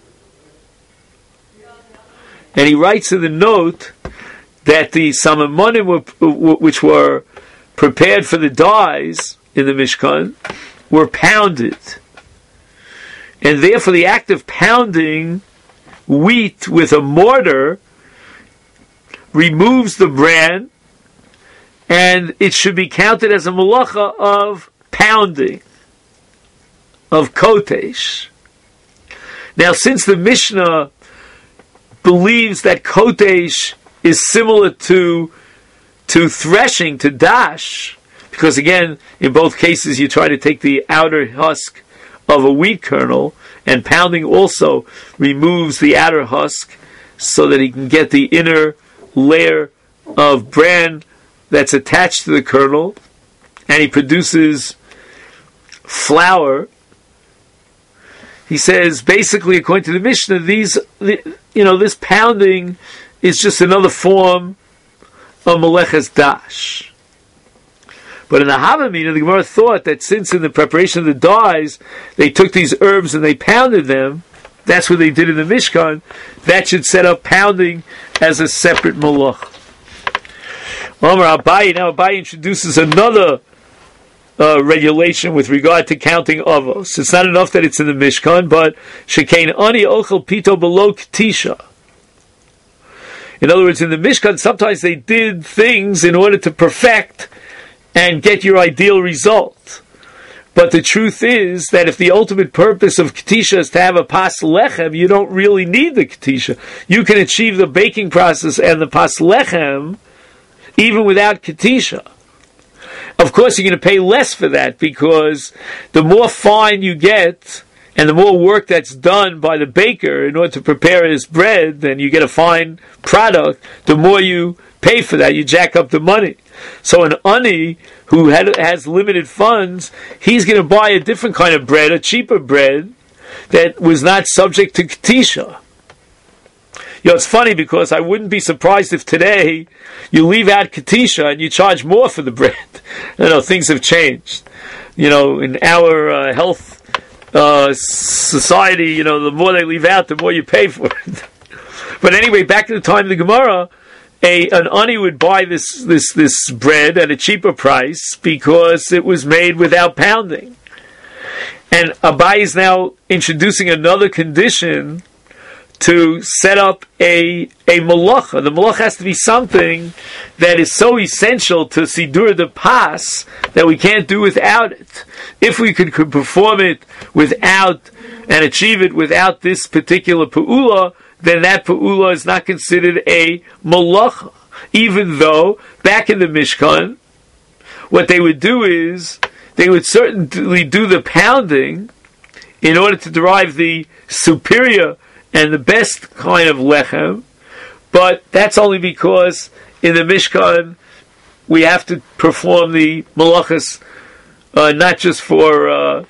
A: and he writes in the note that the samamonim were, which were prepared for the dyes in the Mishkan, were pounded. And therefore the act of pounding wheat with a mortar removes the bran, and it should be counted as a malacha of pounding, of kotesh. Now, since the Mishnah believes that kotesh is similar to to threshing, to dash, because again, in both cases you try to take the outer husk of a wheat kernel, and pounding also removes the outer husk so that he can get the inner layer of bran that's attached to the kernel, and he produces flour. He says, basically, according to the Mishnah, these, you know, this pounding is just another form of Meleches Dash. But in the Havamina, the Gemara thought that since in the preparation of the dyes, they took these herbs and they pounded them, that's what they did in the Mishkan, that should set up pounding as a separate malach. Omar Abayi, now Abayi introduces another uh, regulation with regard to counting avos. It's not enough that it's in the Mishkan, but shekein ani ochel pito below k'tisha. In other words, in the Mishkan, sometimes they did things in order to perfect and get your ideal result. But the truth is that if the ultimate purpose of Ketisha is to have a pas lechem, you don't really need the Ketisha. You can achieve the baking process and the pas lechem even without Ketisha. Of course, you're going to pay less for that because the more fine you get and the more work that's done by the baker in order to prepare his bread, then you get a fine product, the more you pay for that, you jack up the money. So an ani who had, has limited funds, he's going to buy a different kind of bread, a cheaper bread, that was not subject to Ketisha. You know, it's funny because I wouldn't be surprised if today you leave out Ketisha and you charge more for the bread. You know, things have changed. You know, in our uh, health uh, society, you know, the more they leave out, the more you pay for it. But anyway, back to the time of the Gemara, A, an ani would buy this, this, this bread at a cheaper price because it was made without pounding. And Abai is now introducing another condition to set up a, a malacha. The malacha has to be something that is so essential to Sidur de Pas that we can't do without it. If we could, could perform it without and achieve it without this particular pu'ula, then that pu'ula is not considered a malacha. Even though, back in the Mishkan, what they would do is, they would certainly do the pounding in order to derive the superior and the best kind of lechem, but that's only because in the Mishkan we have to perform the malachas uh, not just for uh,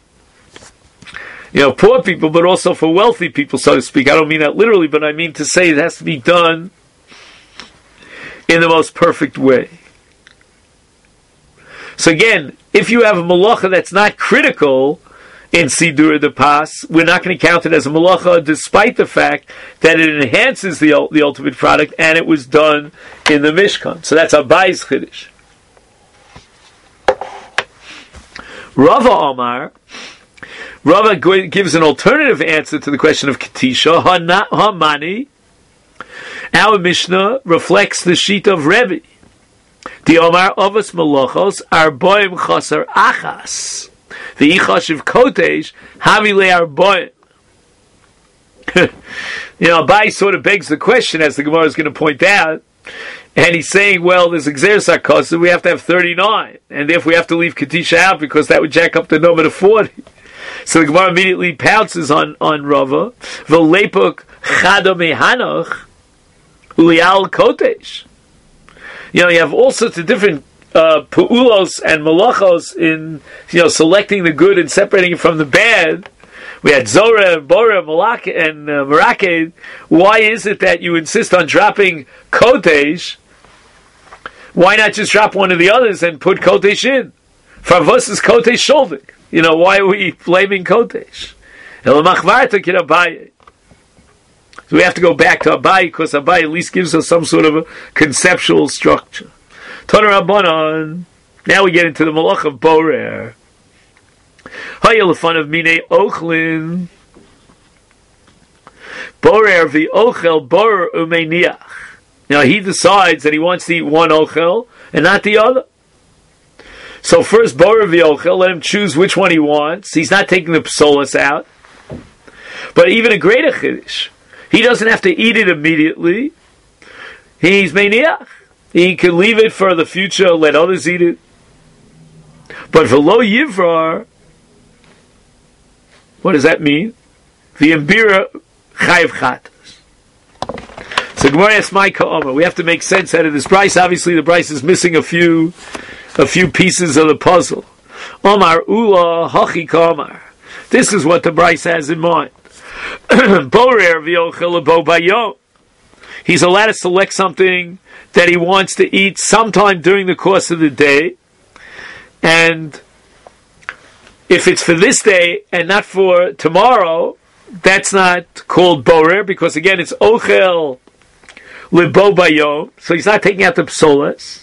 A: you know poor people, but also for wealthy people, so to speak. I don't mean that literally, but I mean to say it has to be done in the most perfect way. So again, if you have a malacha that's not critical in Sidur de Pas, we're not going to count it as a malacha, despite the fact that it enhances the the ultimate product, and it was done in the Mishkan. So that's Abai's Chiddush. Rava Omar, Rava gives an alternative answer to the question of Ketisha. Hamani, our Mishnah reflects the sheet of Rebbe. The Omar Avos Malachos Arboim Chasar Achas. The Ichashiv Kotesh Havile Arboim. You know, Abai sort of begs the question, as the Gemara is going to point out, and he's saying, well, there's Exeris HaKos, so we have to have thirty-nine, and therefore we have to leave Ketisha out because that would jack up the number to forty. So the Gemara immediately pounces on, on Rava, V'lepuk Chado Mehanoch Ulial Kotesh. You know, you have all sorts of different uh, pu'ulos and malachos in, you know, selecting the good and separating it from the bad. We had Zorah, Bora, Malak, and uh, Meraked. Why is it that you insist on dropping Kodesh? Why not just drop one of the others and put Kodesh in? Favos is Kodesh Sholvik. You know, why are we blaming Kodesh? So we have to go back to Abai, because Abai at least gives us some sort of a conceptual structure. Tana Rabbanan. Now we get into the Malach of Borer. Hayalafan of Mine Ochlin. Borer the Ochel Borer Umeniach. Now he decides that he wants to eat one Ochel and not the other. So first Borer the Ochel, let him choose which one he wants. He's not taking the psolas out. But even a greater Chiddush, he doesn't have to eat it immediately. He's Meniach. He can leave it for the future, let others eat it. But for Lo Yivrar, what does that mean? The Imbira Chayiv Chatas. So Gemara asks my Ka'omer. We have to make sense out of this Bryce. Obviously the Bryce is missing a few a few pieces of the puzzle. Omar Ula Hachi Ka'omar. This is what the Bryce has in mind. Borer v'yochel bo bayom. He's allowed to select something that he wants to eat sometime during the course of the day. And if it's for this day and not for tomorrow, that's not called borer, because again, it's ochel libo bayom, so he's not taking out the psolas.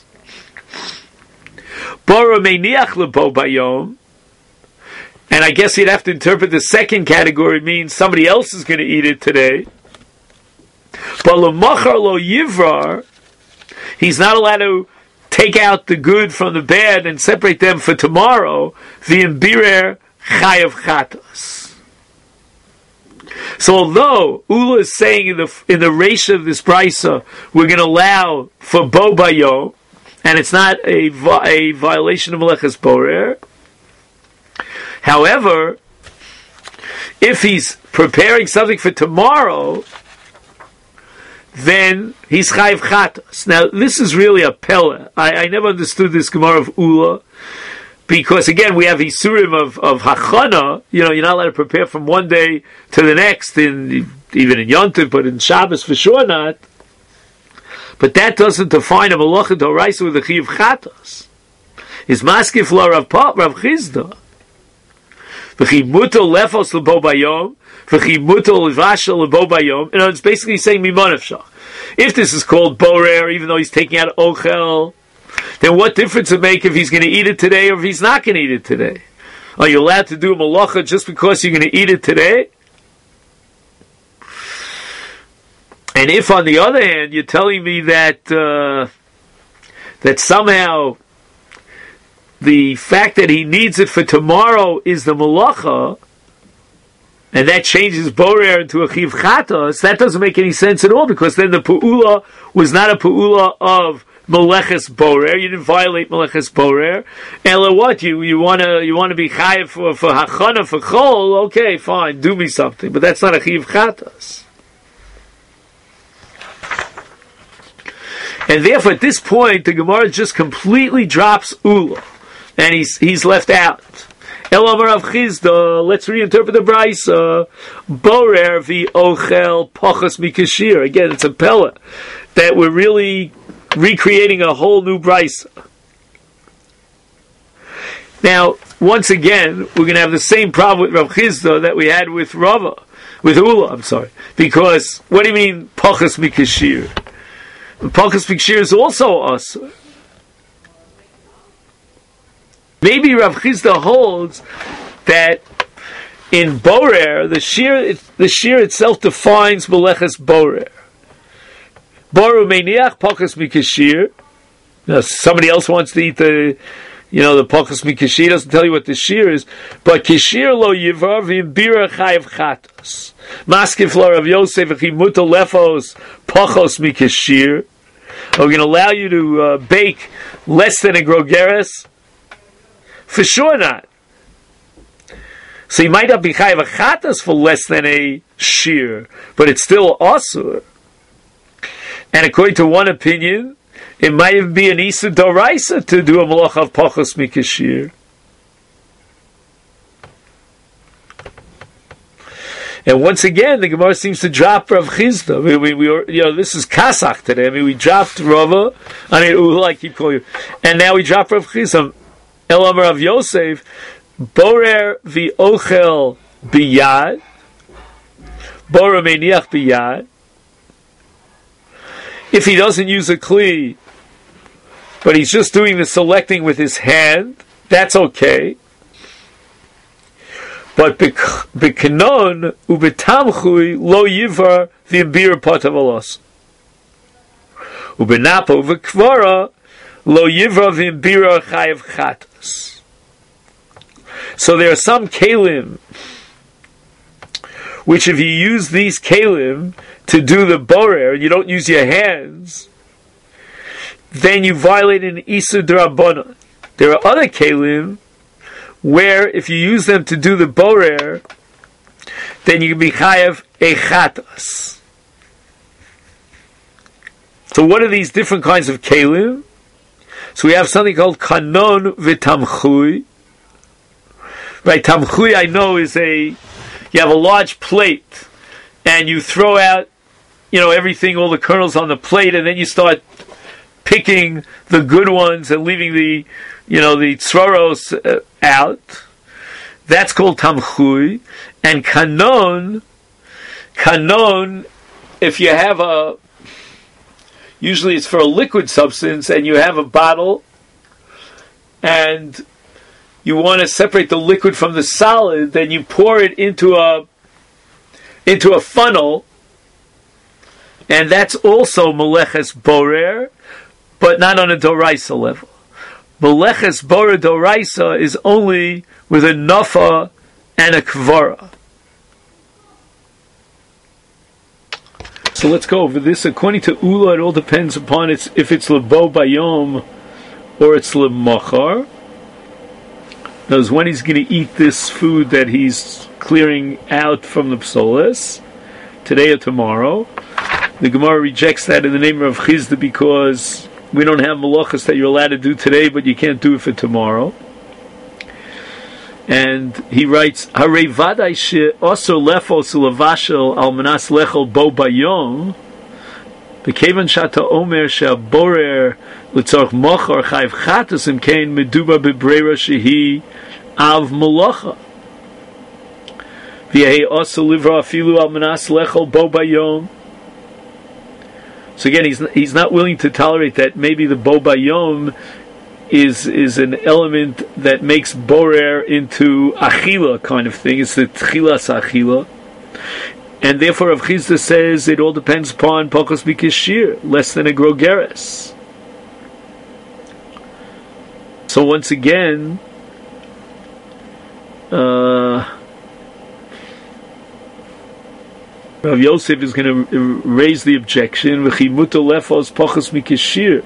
A: Borer meiniach libo bayom, and I guess you'd have to interpret the second category means somebody else is going to eat it today. But l'machar lo yivrar, he's not allowed to take out the good from the bad and separate them for tomorrow. V'imbirer chayav chatos. So although Ula is saying in the in the ratio of this brisa, we're going to allow for bo bayom, and it's not a a violation of meleches borer. However, if he's preparing something for tomorrow, then he's chayiv chatos. Now, this is really a pella. I, I never understood this Gemara of Ula, because again, we have isurim of, of hachana. You know, you're not allowed to prepare from one day to the next, in even in Yom Tov, but in Shabbos for sure not. But that doesn't define a malacha d'oraisa with a chayiv chatos. Is maskif la Rav Pop, Rav Chizda. V'chi mutal lefos lebo bayom. You know, it's basically saying mimonefshach. If this is called borer, even though he's taking out ochel, then what difference does it make if he's going to eat it today or if he's not going to eat it today? Are you allowed to do a malacha just because you're going to eat it today? And if, on the other hand, you're telling me that uh, that somehow the fact that he needs it for tomorrow is the malacha, and that changes borer into a chiv chatos, that doesn't make any sense at all, because then the pu'ula was not a pu'ula of meleches borer. You didn't violate meleches borer. Ela what? You you want to you want to be chayiv for for hachana for chol? Okay, fine, do me something, but that's not a chiv chatos. And therefore, at this point, the Gemara just completely drops ula, and he's he's left out. Elamar of Chizda, let's reinterpret the brisa. Borer vi ochel pachas mikashir. Again, it's a pella that we're really recreating a whole new brisa. Now, once again, we're going to have the same problem with Rav Chizda that we had with Rava, with Ula. I'm sorry, because what do you mean pachas mikashir? Pachas mikashir is also asur. Maybe Rav Chizda holds that in borer, the shear, the shear itself defines meleches borer. Boru meiniach pachas mikashir. Now, somebody else wants to eat the, you know, the pachas mikashir. Doesn't tell you what the shear is, but kashir lo yivar v'imbira chayav chatos. Maskif lo Rav Yosef v'chimuta lefos pachos mikashir. We're going to allow you to uh, bake less than a grogeres. For sure not. So you might not be chayav chatas for less than a shear, but it's still asur. And according to one opinion, it might be an isur doraisa to do a malacha of pachos mikashir. And once again, the Gemara seems to drop Rav Chizda. I mean, we, we were, you know, this is Kasach today. I mean, we dropped Rava, I mean, Ula, I keep calling you, and now we drop Rav Chizda. Elamar of Yosef, borer vi ochel biyad, borer meiniach biyad. If he doesn't use a kli, but he's just doing the selecting with his hand, that's okay. But b'kanon u'betamchui lo yivar v'imbir patavalos. U'benapo v'kvara lo yivar v'imbira chayav chatas. So there are some kalim which, if you use these kalim to do the borer and you don't use your hands, then you violate an isur d'rabbanan. There are other kalim where if you use them to do the borer, then you can be chayav a chatas. So what are these different kinds of kalim? So we have something called kanon v'tamchui. Right, tamchui I know is a, you have a large plate and you throw out, you know, everything, all the kernels on the plate, and then you start picking the good ones and leaving the, you know, the tzvaros uh, out. That's called tamchui. And kanon, kanon, if you have a, usually it's for a liquid substance, and you have a bottle, and you want to separate the liquid from the solid, then you pour it into a into a funnel, and that's also meleches borer, but not on a doraisa level. Meleches borer doraisa is only with a nafa and a kvara. So let's go over this. According to Ula, it all depends upon its, if it's lebo bayom or it's lemachar. Knows when he's going to eat this food that he's clearing out from the psolis, today or tomorrow. The Gemara rejects that in the name of Chizda because we don't have malachas that you're allowed to do today, but you can't do it for tomorrow. And he writes, "Harei vaday she'osor lefos u'levashel al manas lechol bo bayom, b'kevan shata omer she'aborer l'tzorch mochar chayv chatas imkein meduba b'breira shehi av malacha. V'yehei osor livra afilu al manas lechol bo bayom." So again, he's he's not willing to tolerate that maybe the bo bayom is is an element that makes borer into achila kind of thing. It's the tchilas achila, and therefore Rav Chizda says it all depends upon pachos mikashir, less than a grogeres. So once again, uh, Rav Yosef is going to raise the objection: v'chimuto lefos pachos mikashir.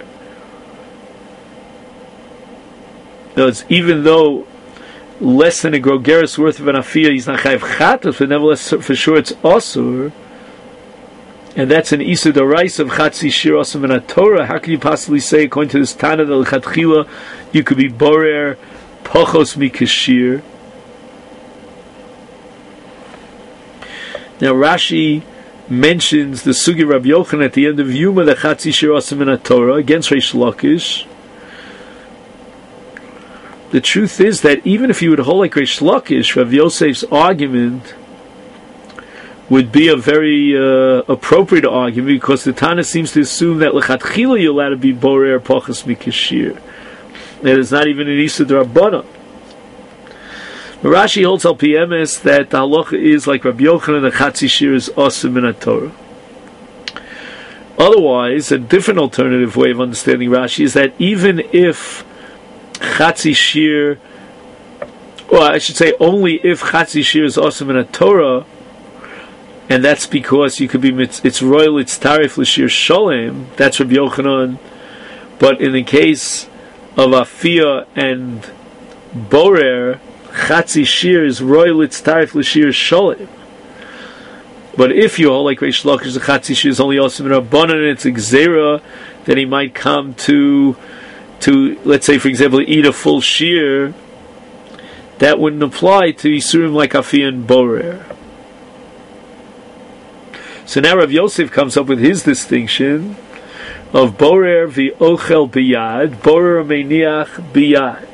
A: Even though less than a grogeris worth of an afiyah, he's not chayv chatos, but nevertheless, for sure it's osur, and that's an isur d'oraisa of chatzi shir osur min haTorah. How can you possibly say, according to this Tana, that l'chatchila you could be borer pachos mikashir? Now Rashi mentions the sugi Rabbi Yochanan at the end of Yuma, the chatzi shir osur min haTorah against Reish Lakish. The truth is that even if you would hold like Reish Lakish, Rav Yosef's argument would be a very uh, appropriate argument, because the Tana seems to assume that l'chatchila you're allowed to be borer pachos mikashir. That is not even an isur d'Rabbanan. Rashi holds al P M S that the halacha is like Rabbi Yochanan, the chatzi shir is osur min haTorah. Otherwise, a different alternative way of understanding Rashi is that even if Chatzi shir, well, I should say only if Chatzi shir is osur min haTorah, and that's because you could be it's royal, it's tarif l'shir sholem. That's Rabbi Yochanan. But in the case of afiyah and borer, Chatzi shir is royal, it's tarif l'shir sholem. But if you hold like Reish Lakish, the Chatzi shir is only osur min rabbanan, and it's a gzera, then he might come to. To, let's say, for example, eat a full shear, that wouldn't apply to Yisurim like Afiyah and Borer. So now Rav Yosef comes up with his distinction of Borer v'ochel biyad, Borer meiniach biyad.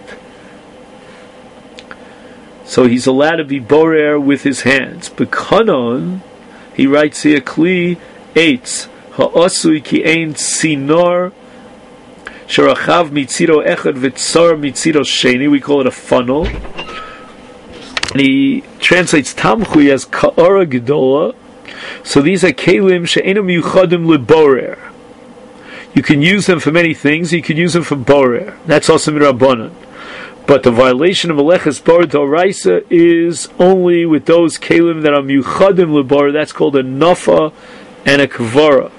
A: So he's allowed to be Borer with his hands. B'kanon, he writes here, Kli eitz ha'osui ki ein sinor Sharachav mitziro echad v'tzar mitziro sheni. We call it a funnel. And he translates tamchui as ka'ara gedola. So these are kelim she'enam yuchadim leborer. You can use them for many things. You can use them for borer. That's also mirabbanan. But the violation of meleches borer d'oraisa is only with those kelim that are yuchadim leborer. That's called a nafa and a kvara.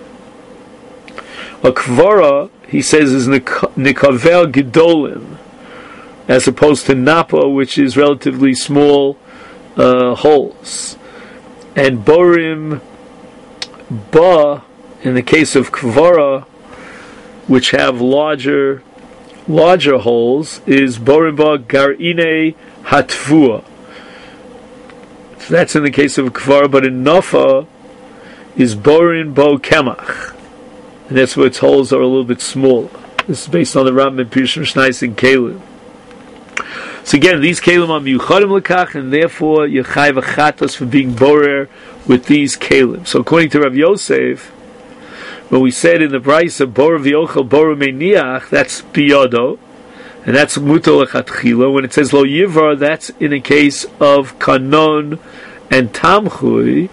A: A kvara, he says, is nikavel gedolim, as opposed to napa, which is relatively small uh, holes. And borim ba, in the case of kvara, which have larger larger holes, is borim ba garine hatvua. So that's in the case of kvara, but in nafa is borim bo kemach. and that's where its holes are a little bit small. This is based on the Rambam in Pirush Mishnayos in Kelim. So again, these Kelim are Miyuchadim L'kach, and therefore you're Chayav Achatos for being Borer with these Kelim. So according to Rav Yosef, when we said in the Brisa, Borer V'yochel, Borer Meiniach, that's Biyodo, and that's Muto L'chatchila. When it says Lo Yivar, that's in a case of Kanon and Tamchui.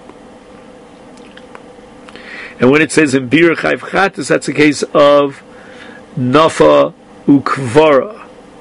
A: And when it says in Bir Chayav Achatos, that's a case of Nafa Ukvara.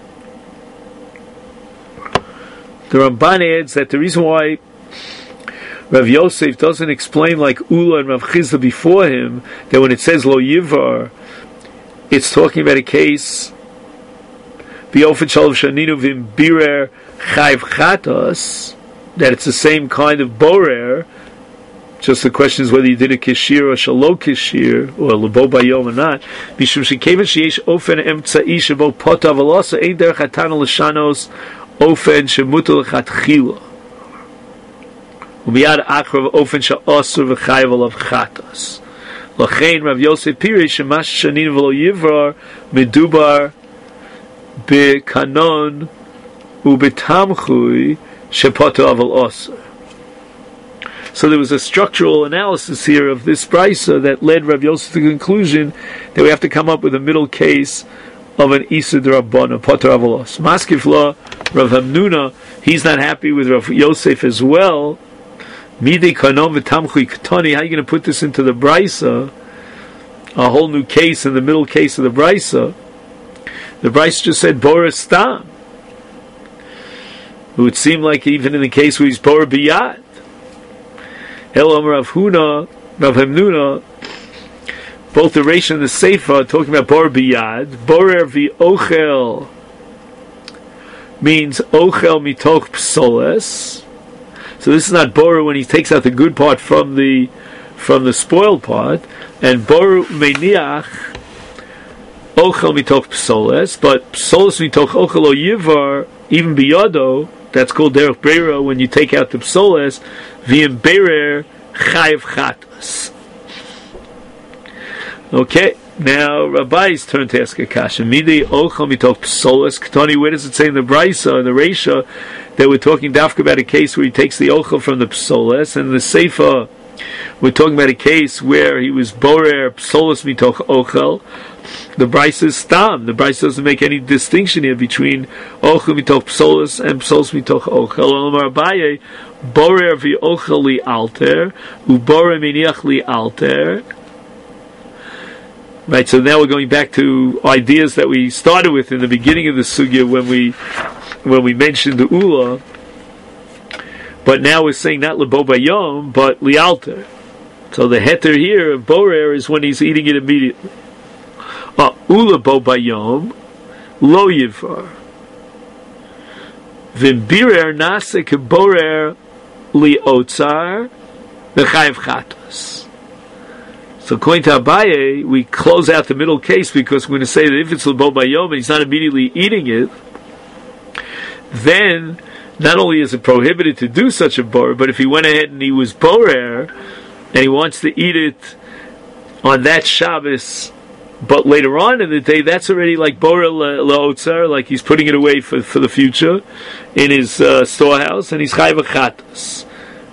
A: The Ramban adds that the reason why Rav Yosef doesn't explain like Ula and Rav Chizda before him, that when it says Lo Yivar, it's talking about a case B'ofen Shalom Shaninu Vim Birer Chayv Chatos, that it's the same kind of Borer. Just the question is whether you did a Kishir or Shalo Kishir, or Lebo Bayom or not. Mishum Shekeven Sheyesh Ofen Emtza'i Shebo Potav Alosa Ein Derech Hatana L'Shanos Ofen Shemutul Chatchila Umiyad Akrav Ofen Sha'osur V'chayav Olav Chatas L'chein Rav Yosef Pirish Shemash Shanin V'lo Yivrar Medubar B'kanon U'B'tamchui Shepotav Al-Osur. So there was a structural analysis here of this brisa that led Rav Yosef to the conclusion that we have to come up with a middle case of an Isur D'Rabbana, Poter Avalos. Maskif Lo, Rav Hamnuna, he's not happy with Rav Yosef as well. Midei Kanon V'Tamchui Ketani, how are you going to put this into the brisa? A whole new case in the middle case of the brisa. The brisa just said Borer Stam. It would seem like even in the case where he's Borer Biyad. El Omer Rav Huna, Rav Hamnuna, both the Reish and the Seifa are talking about Borer Biyad. Borer V'Ochel means Ochel Mitoch Psoles. So this is not Borer when he takes out the good part from the from the spoiled part. And Borer Meiniach Ochel Mitoch Psoles, but Psoles Mitoch Ochel O Yivar, even Biyodo, that's called Derech Beira when you take out the Psoles, V'im Berer Chayav Chatas. Okay, now Rabbi's turn to ask a kasha. Midei Ochel Mitoch Psoles Ketoni, where does it say in the Brisa, in the Reisha, that we're talking dafka about a case where he takes the Ochel from the Psoles, and in the Seifa, we're talking about a case where he was Borer Psoles Mitoch Ochel. The Brisa is Stam. The Brisa doesn't make any distinction here between Ochel Mitoch Psoles and Psoles Mitoch Ochel. Olamar Abaye, Borer V'Ochel Li Alter, U'Borer Miniach Li Alter. Right, so now we're going back to ideas that we started with in the beginning of the sugya when we when we mentioned the Ula. But now we're saying not Lebo Bayom, but Li Alter. So the heter here of Borer is when he's eating it immediately. Uh, Ula Bo Bayom, Lo Yivar. V'Birer Nase Keborer Li Otzar, V'Chayav Chatos. So according to Abaye, we close out the middle case because we're going to say that if it's Lebo Bayom and he's not immediately eating it, then not only is it prohibited to do such a borer, but if he went ahead and he was borer and he wants to eat it on that Shabbos, but later on in the day, that's already like borer la'otzar, like he's putting it away for, for the future in his uh, storehouse, and he's chayv chatas.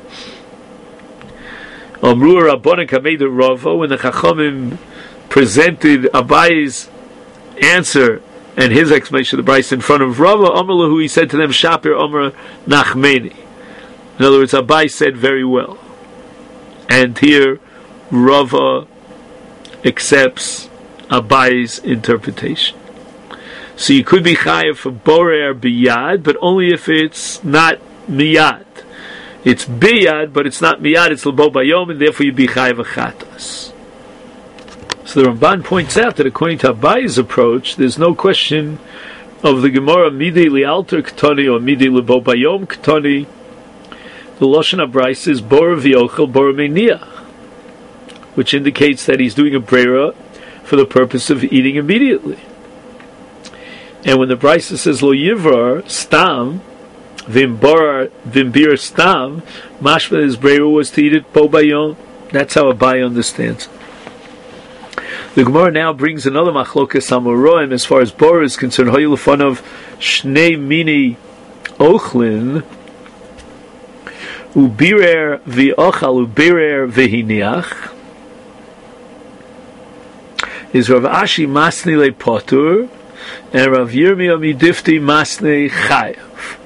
A: Amru Rabbanan Kamei de Rava, when the Chachamim presented Abaye's answer and his explanation of the Brisa in front of Rava, Amar Lahu, he said to them, Shapir Amar Nachmeni. In other words, Abaye said very well. And here, Rava accepts Abaye's interpretation. So you could be chayav for borer biyad, but only if it's not miyad. It's biyad, but it's not miyad, it's lebo bayom, and therefore you'd be chayav achatas. So the Ramban points out that according to Abaye's approach, there's no question of the Gemara midei lialter ketani or midei lebo bayom ketani. The Lashon HaBrisa is borer v'yochel borer meiniach, which indicates that he's doing a brera for the purpose of eating immediately. And when the Brisa says lo yivrar stam v'imbar v'imbir stam, mashma his brera was to eat it bo bayom. That's how Abaye understands. The Gemara now brings another machlokas amoraim as far as borer is concerned. Hayu lefanav shnei mini ochlin ubirer v'ochal ubirer v'hiniach. Is Rav Ashi masni le potur and Rav Yirmiyah midifti masni chayav.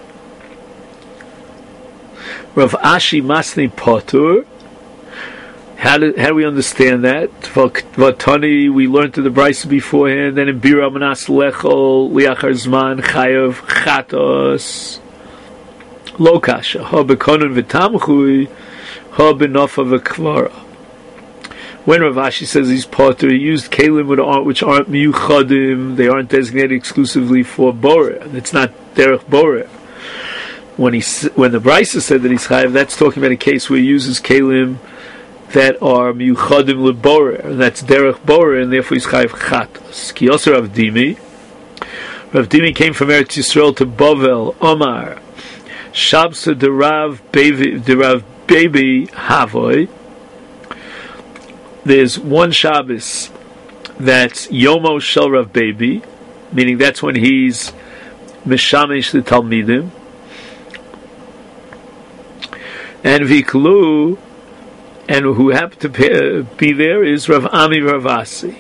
A: Rav Ashi masni potur. How do, how do we understand that? Vatani, we learned in the Brisa beforehand. Then in Bira Manas Lechol Liachar Zman Chayav Chatos Lo Kasha Ha Bekonon V'Tamchui Ha Benofa V'Kvara. When Rav Ashi says he's potter, he used kalim which aren't miyuchadim. They aren't designated exclusively for borer. It's not derech borer. When he when the Brisa said that he's chayav, that's talking about a case where he uses kalim that are miyuchadim leborer, and that's derech borer, and therefore he's chayav chatos. Ki also Rav Dimi. Rav Dimi came from Eretz Yisrael to Bavel. Omar Shabsa derav baby derav baby havoy. There's one Shabbos that's Yomo Shel Rav Baby, meaning that's when he's Mishamesh the Talmidim, and Viklu. And who happened to be there is Rav Ami Ravasi.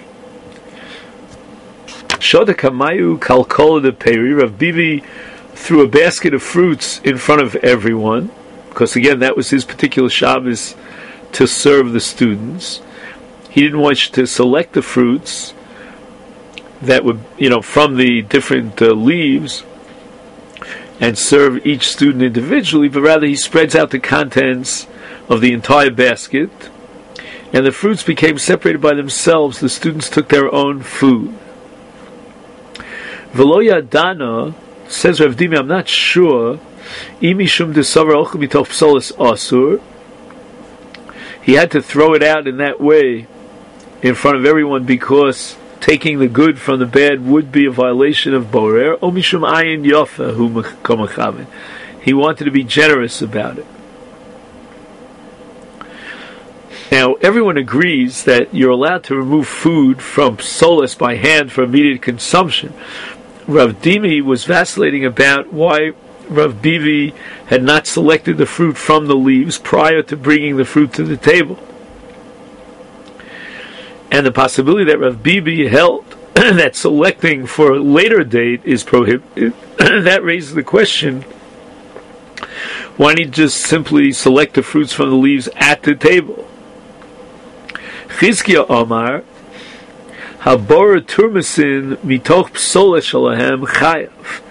A: Shoda Kamayu Kalkola de Peri. Rav Bibi threw a basket of fruits in front of everyone, because again that was his particular Shabbos to serve the students. He didn't want to select the fruits that would, you know, from the different uh, leaves and serve each student individually, but rather he spreads out the contents of the entire basket, and the fruits became separated by themselves. The students took their own food. V'lo yadana, says Rav Dimi, I'm not sure, imishum desavar ochel mitoch psolos asur. He had to throw it out in that way in front of everyone because taking the good from the bad would be a violation of borer. O mishum ayin yofa hu kamachavin. He wanted to be generous about it. Now, everyone agrees that you're allowed to remove food from psolos by hand for immediate consumption. Rav Dimi was vacillating about why Rav Bibi had not selected the fruit from the leaves prior to bringing the fruit to the table. And the possibility that Rav Bibi held that selecting for a later date is prohibited, that raises the question, why don't you just simply select the fruits from the leaves at the table? Chizkiya Omar, Habor Turmasin Mitoch Psoles Shalahem Chayav.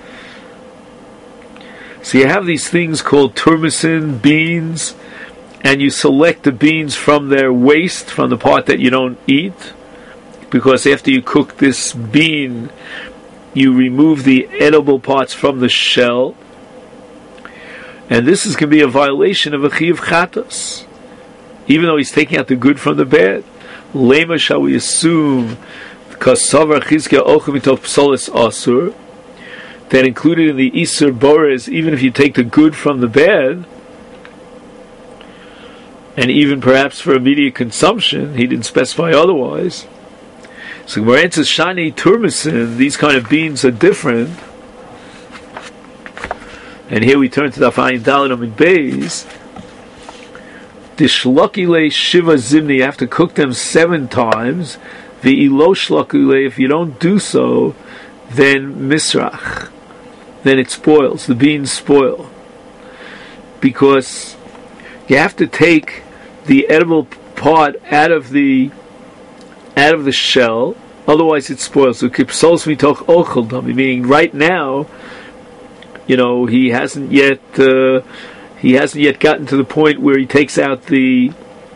A: So you have these things called turmasin, beans, and you select the beans from their waste, from the part that you don't eat, because after you cook this bean, you remove the edible parts from the shell, and this is going to be a violation of a chiyuv chatos, even though he's taking out the good from the bad. Lema, shall we assume, because Savar Chizkiya Ochel Mitoch Psolos Asur, that included in the Isur Borer, even if you take the good from the bad, and even perhaps for immediate consumption, he didn't specify otherwise. So Gemara says Shani Turmasin, these kind of beans are different. And here we turn to the Afayin Dalinam in Beis. Dishlokile Shiva Zimni, you have to cook them seven times. The Ilo Shlokile, if you don't do so, then Misrach. Then it spoils, the beans spoil. Because you have to take the edible part out of the out of the shell, otherwise it spoils. So kipsos mitoch ochel dami, meaning right now, you know, he hasn't yet uh, he hasn't yet gotten to the point where he takes out the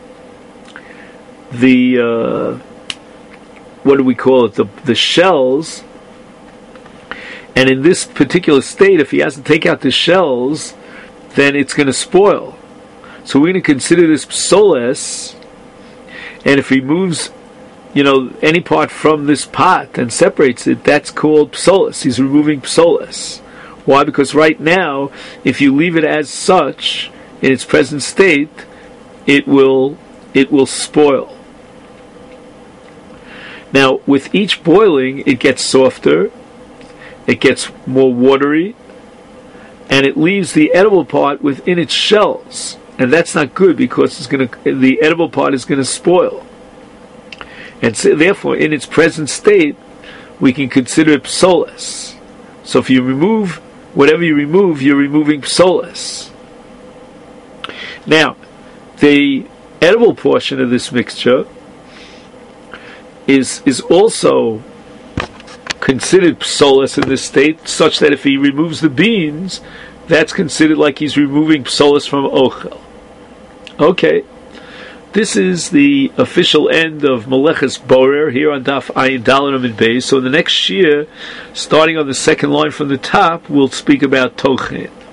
A: the uh, what do we call it, the the shells. And in this particular state, if he hasn't taken out the shells, then it's going to spoil. So we're going to consider this psoles, and if he removes, you know, any part from this pot and separates it, that's called psoles. He's removing psoles. Why? Because right now, if you leave it as such in its present state, it will it will spoil. Now, with each boiling, it gets softer, it gets more watery, and it leaves the edible part within its shells. And that's not good because it's going to, the edible part is going to spoil. And so, therefore, in its present state, we can consider it psolas. So if you remove, whatever you remove, you're removing psolas. Now, the edible portion of this mixture is is also considered psolas in this state, such that if he removes the beans, that's considered like he's removing psolas from ochel. Okay, this is the official end of Meleches Borer here on Daf Ayin Dalet Amud Beis. So in the next shir, starting on the second line from the top, we'll speak about Tochen.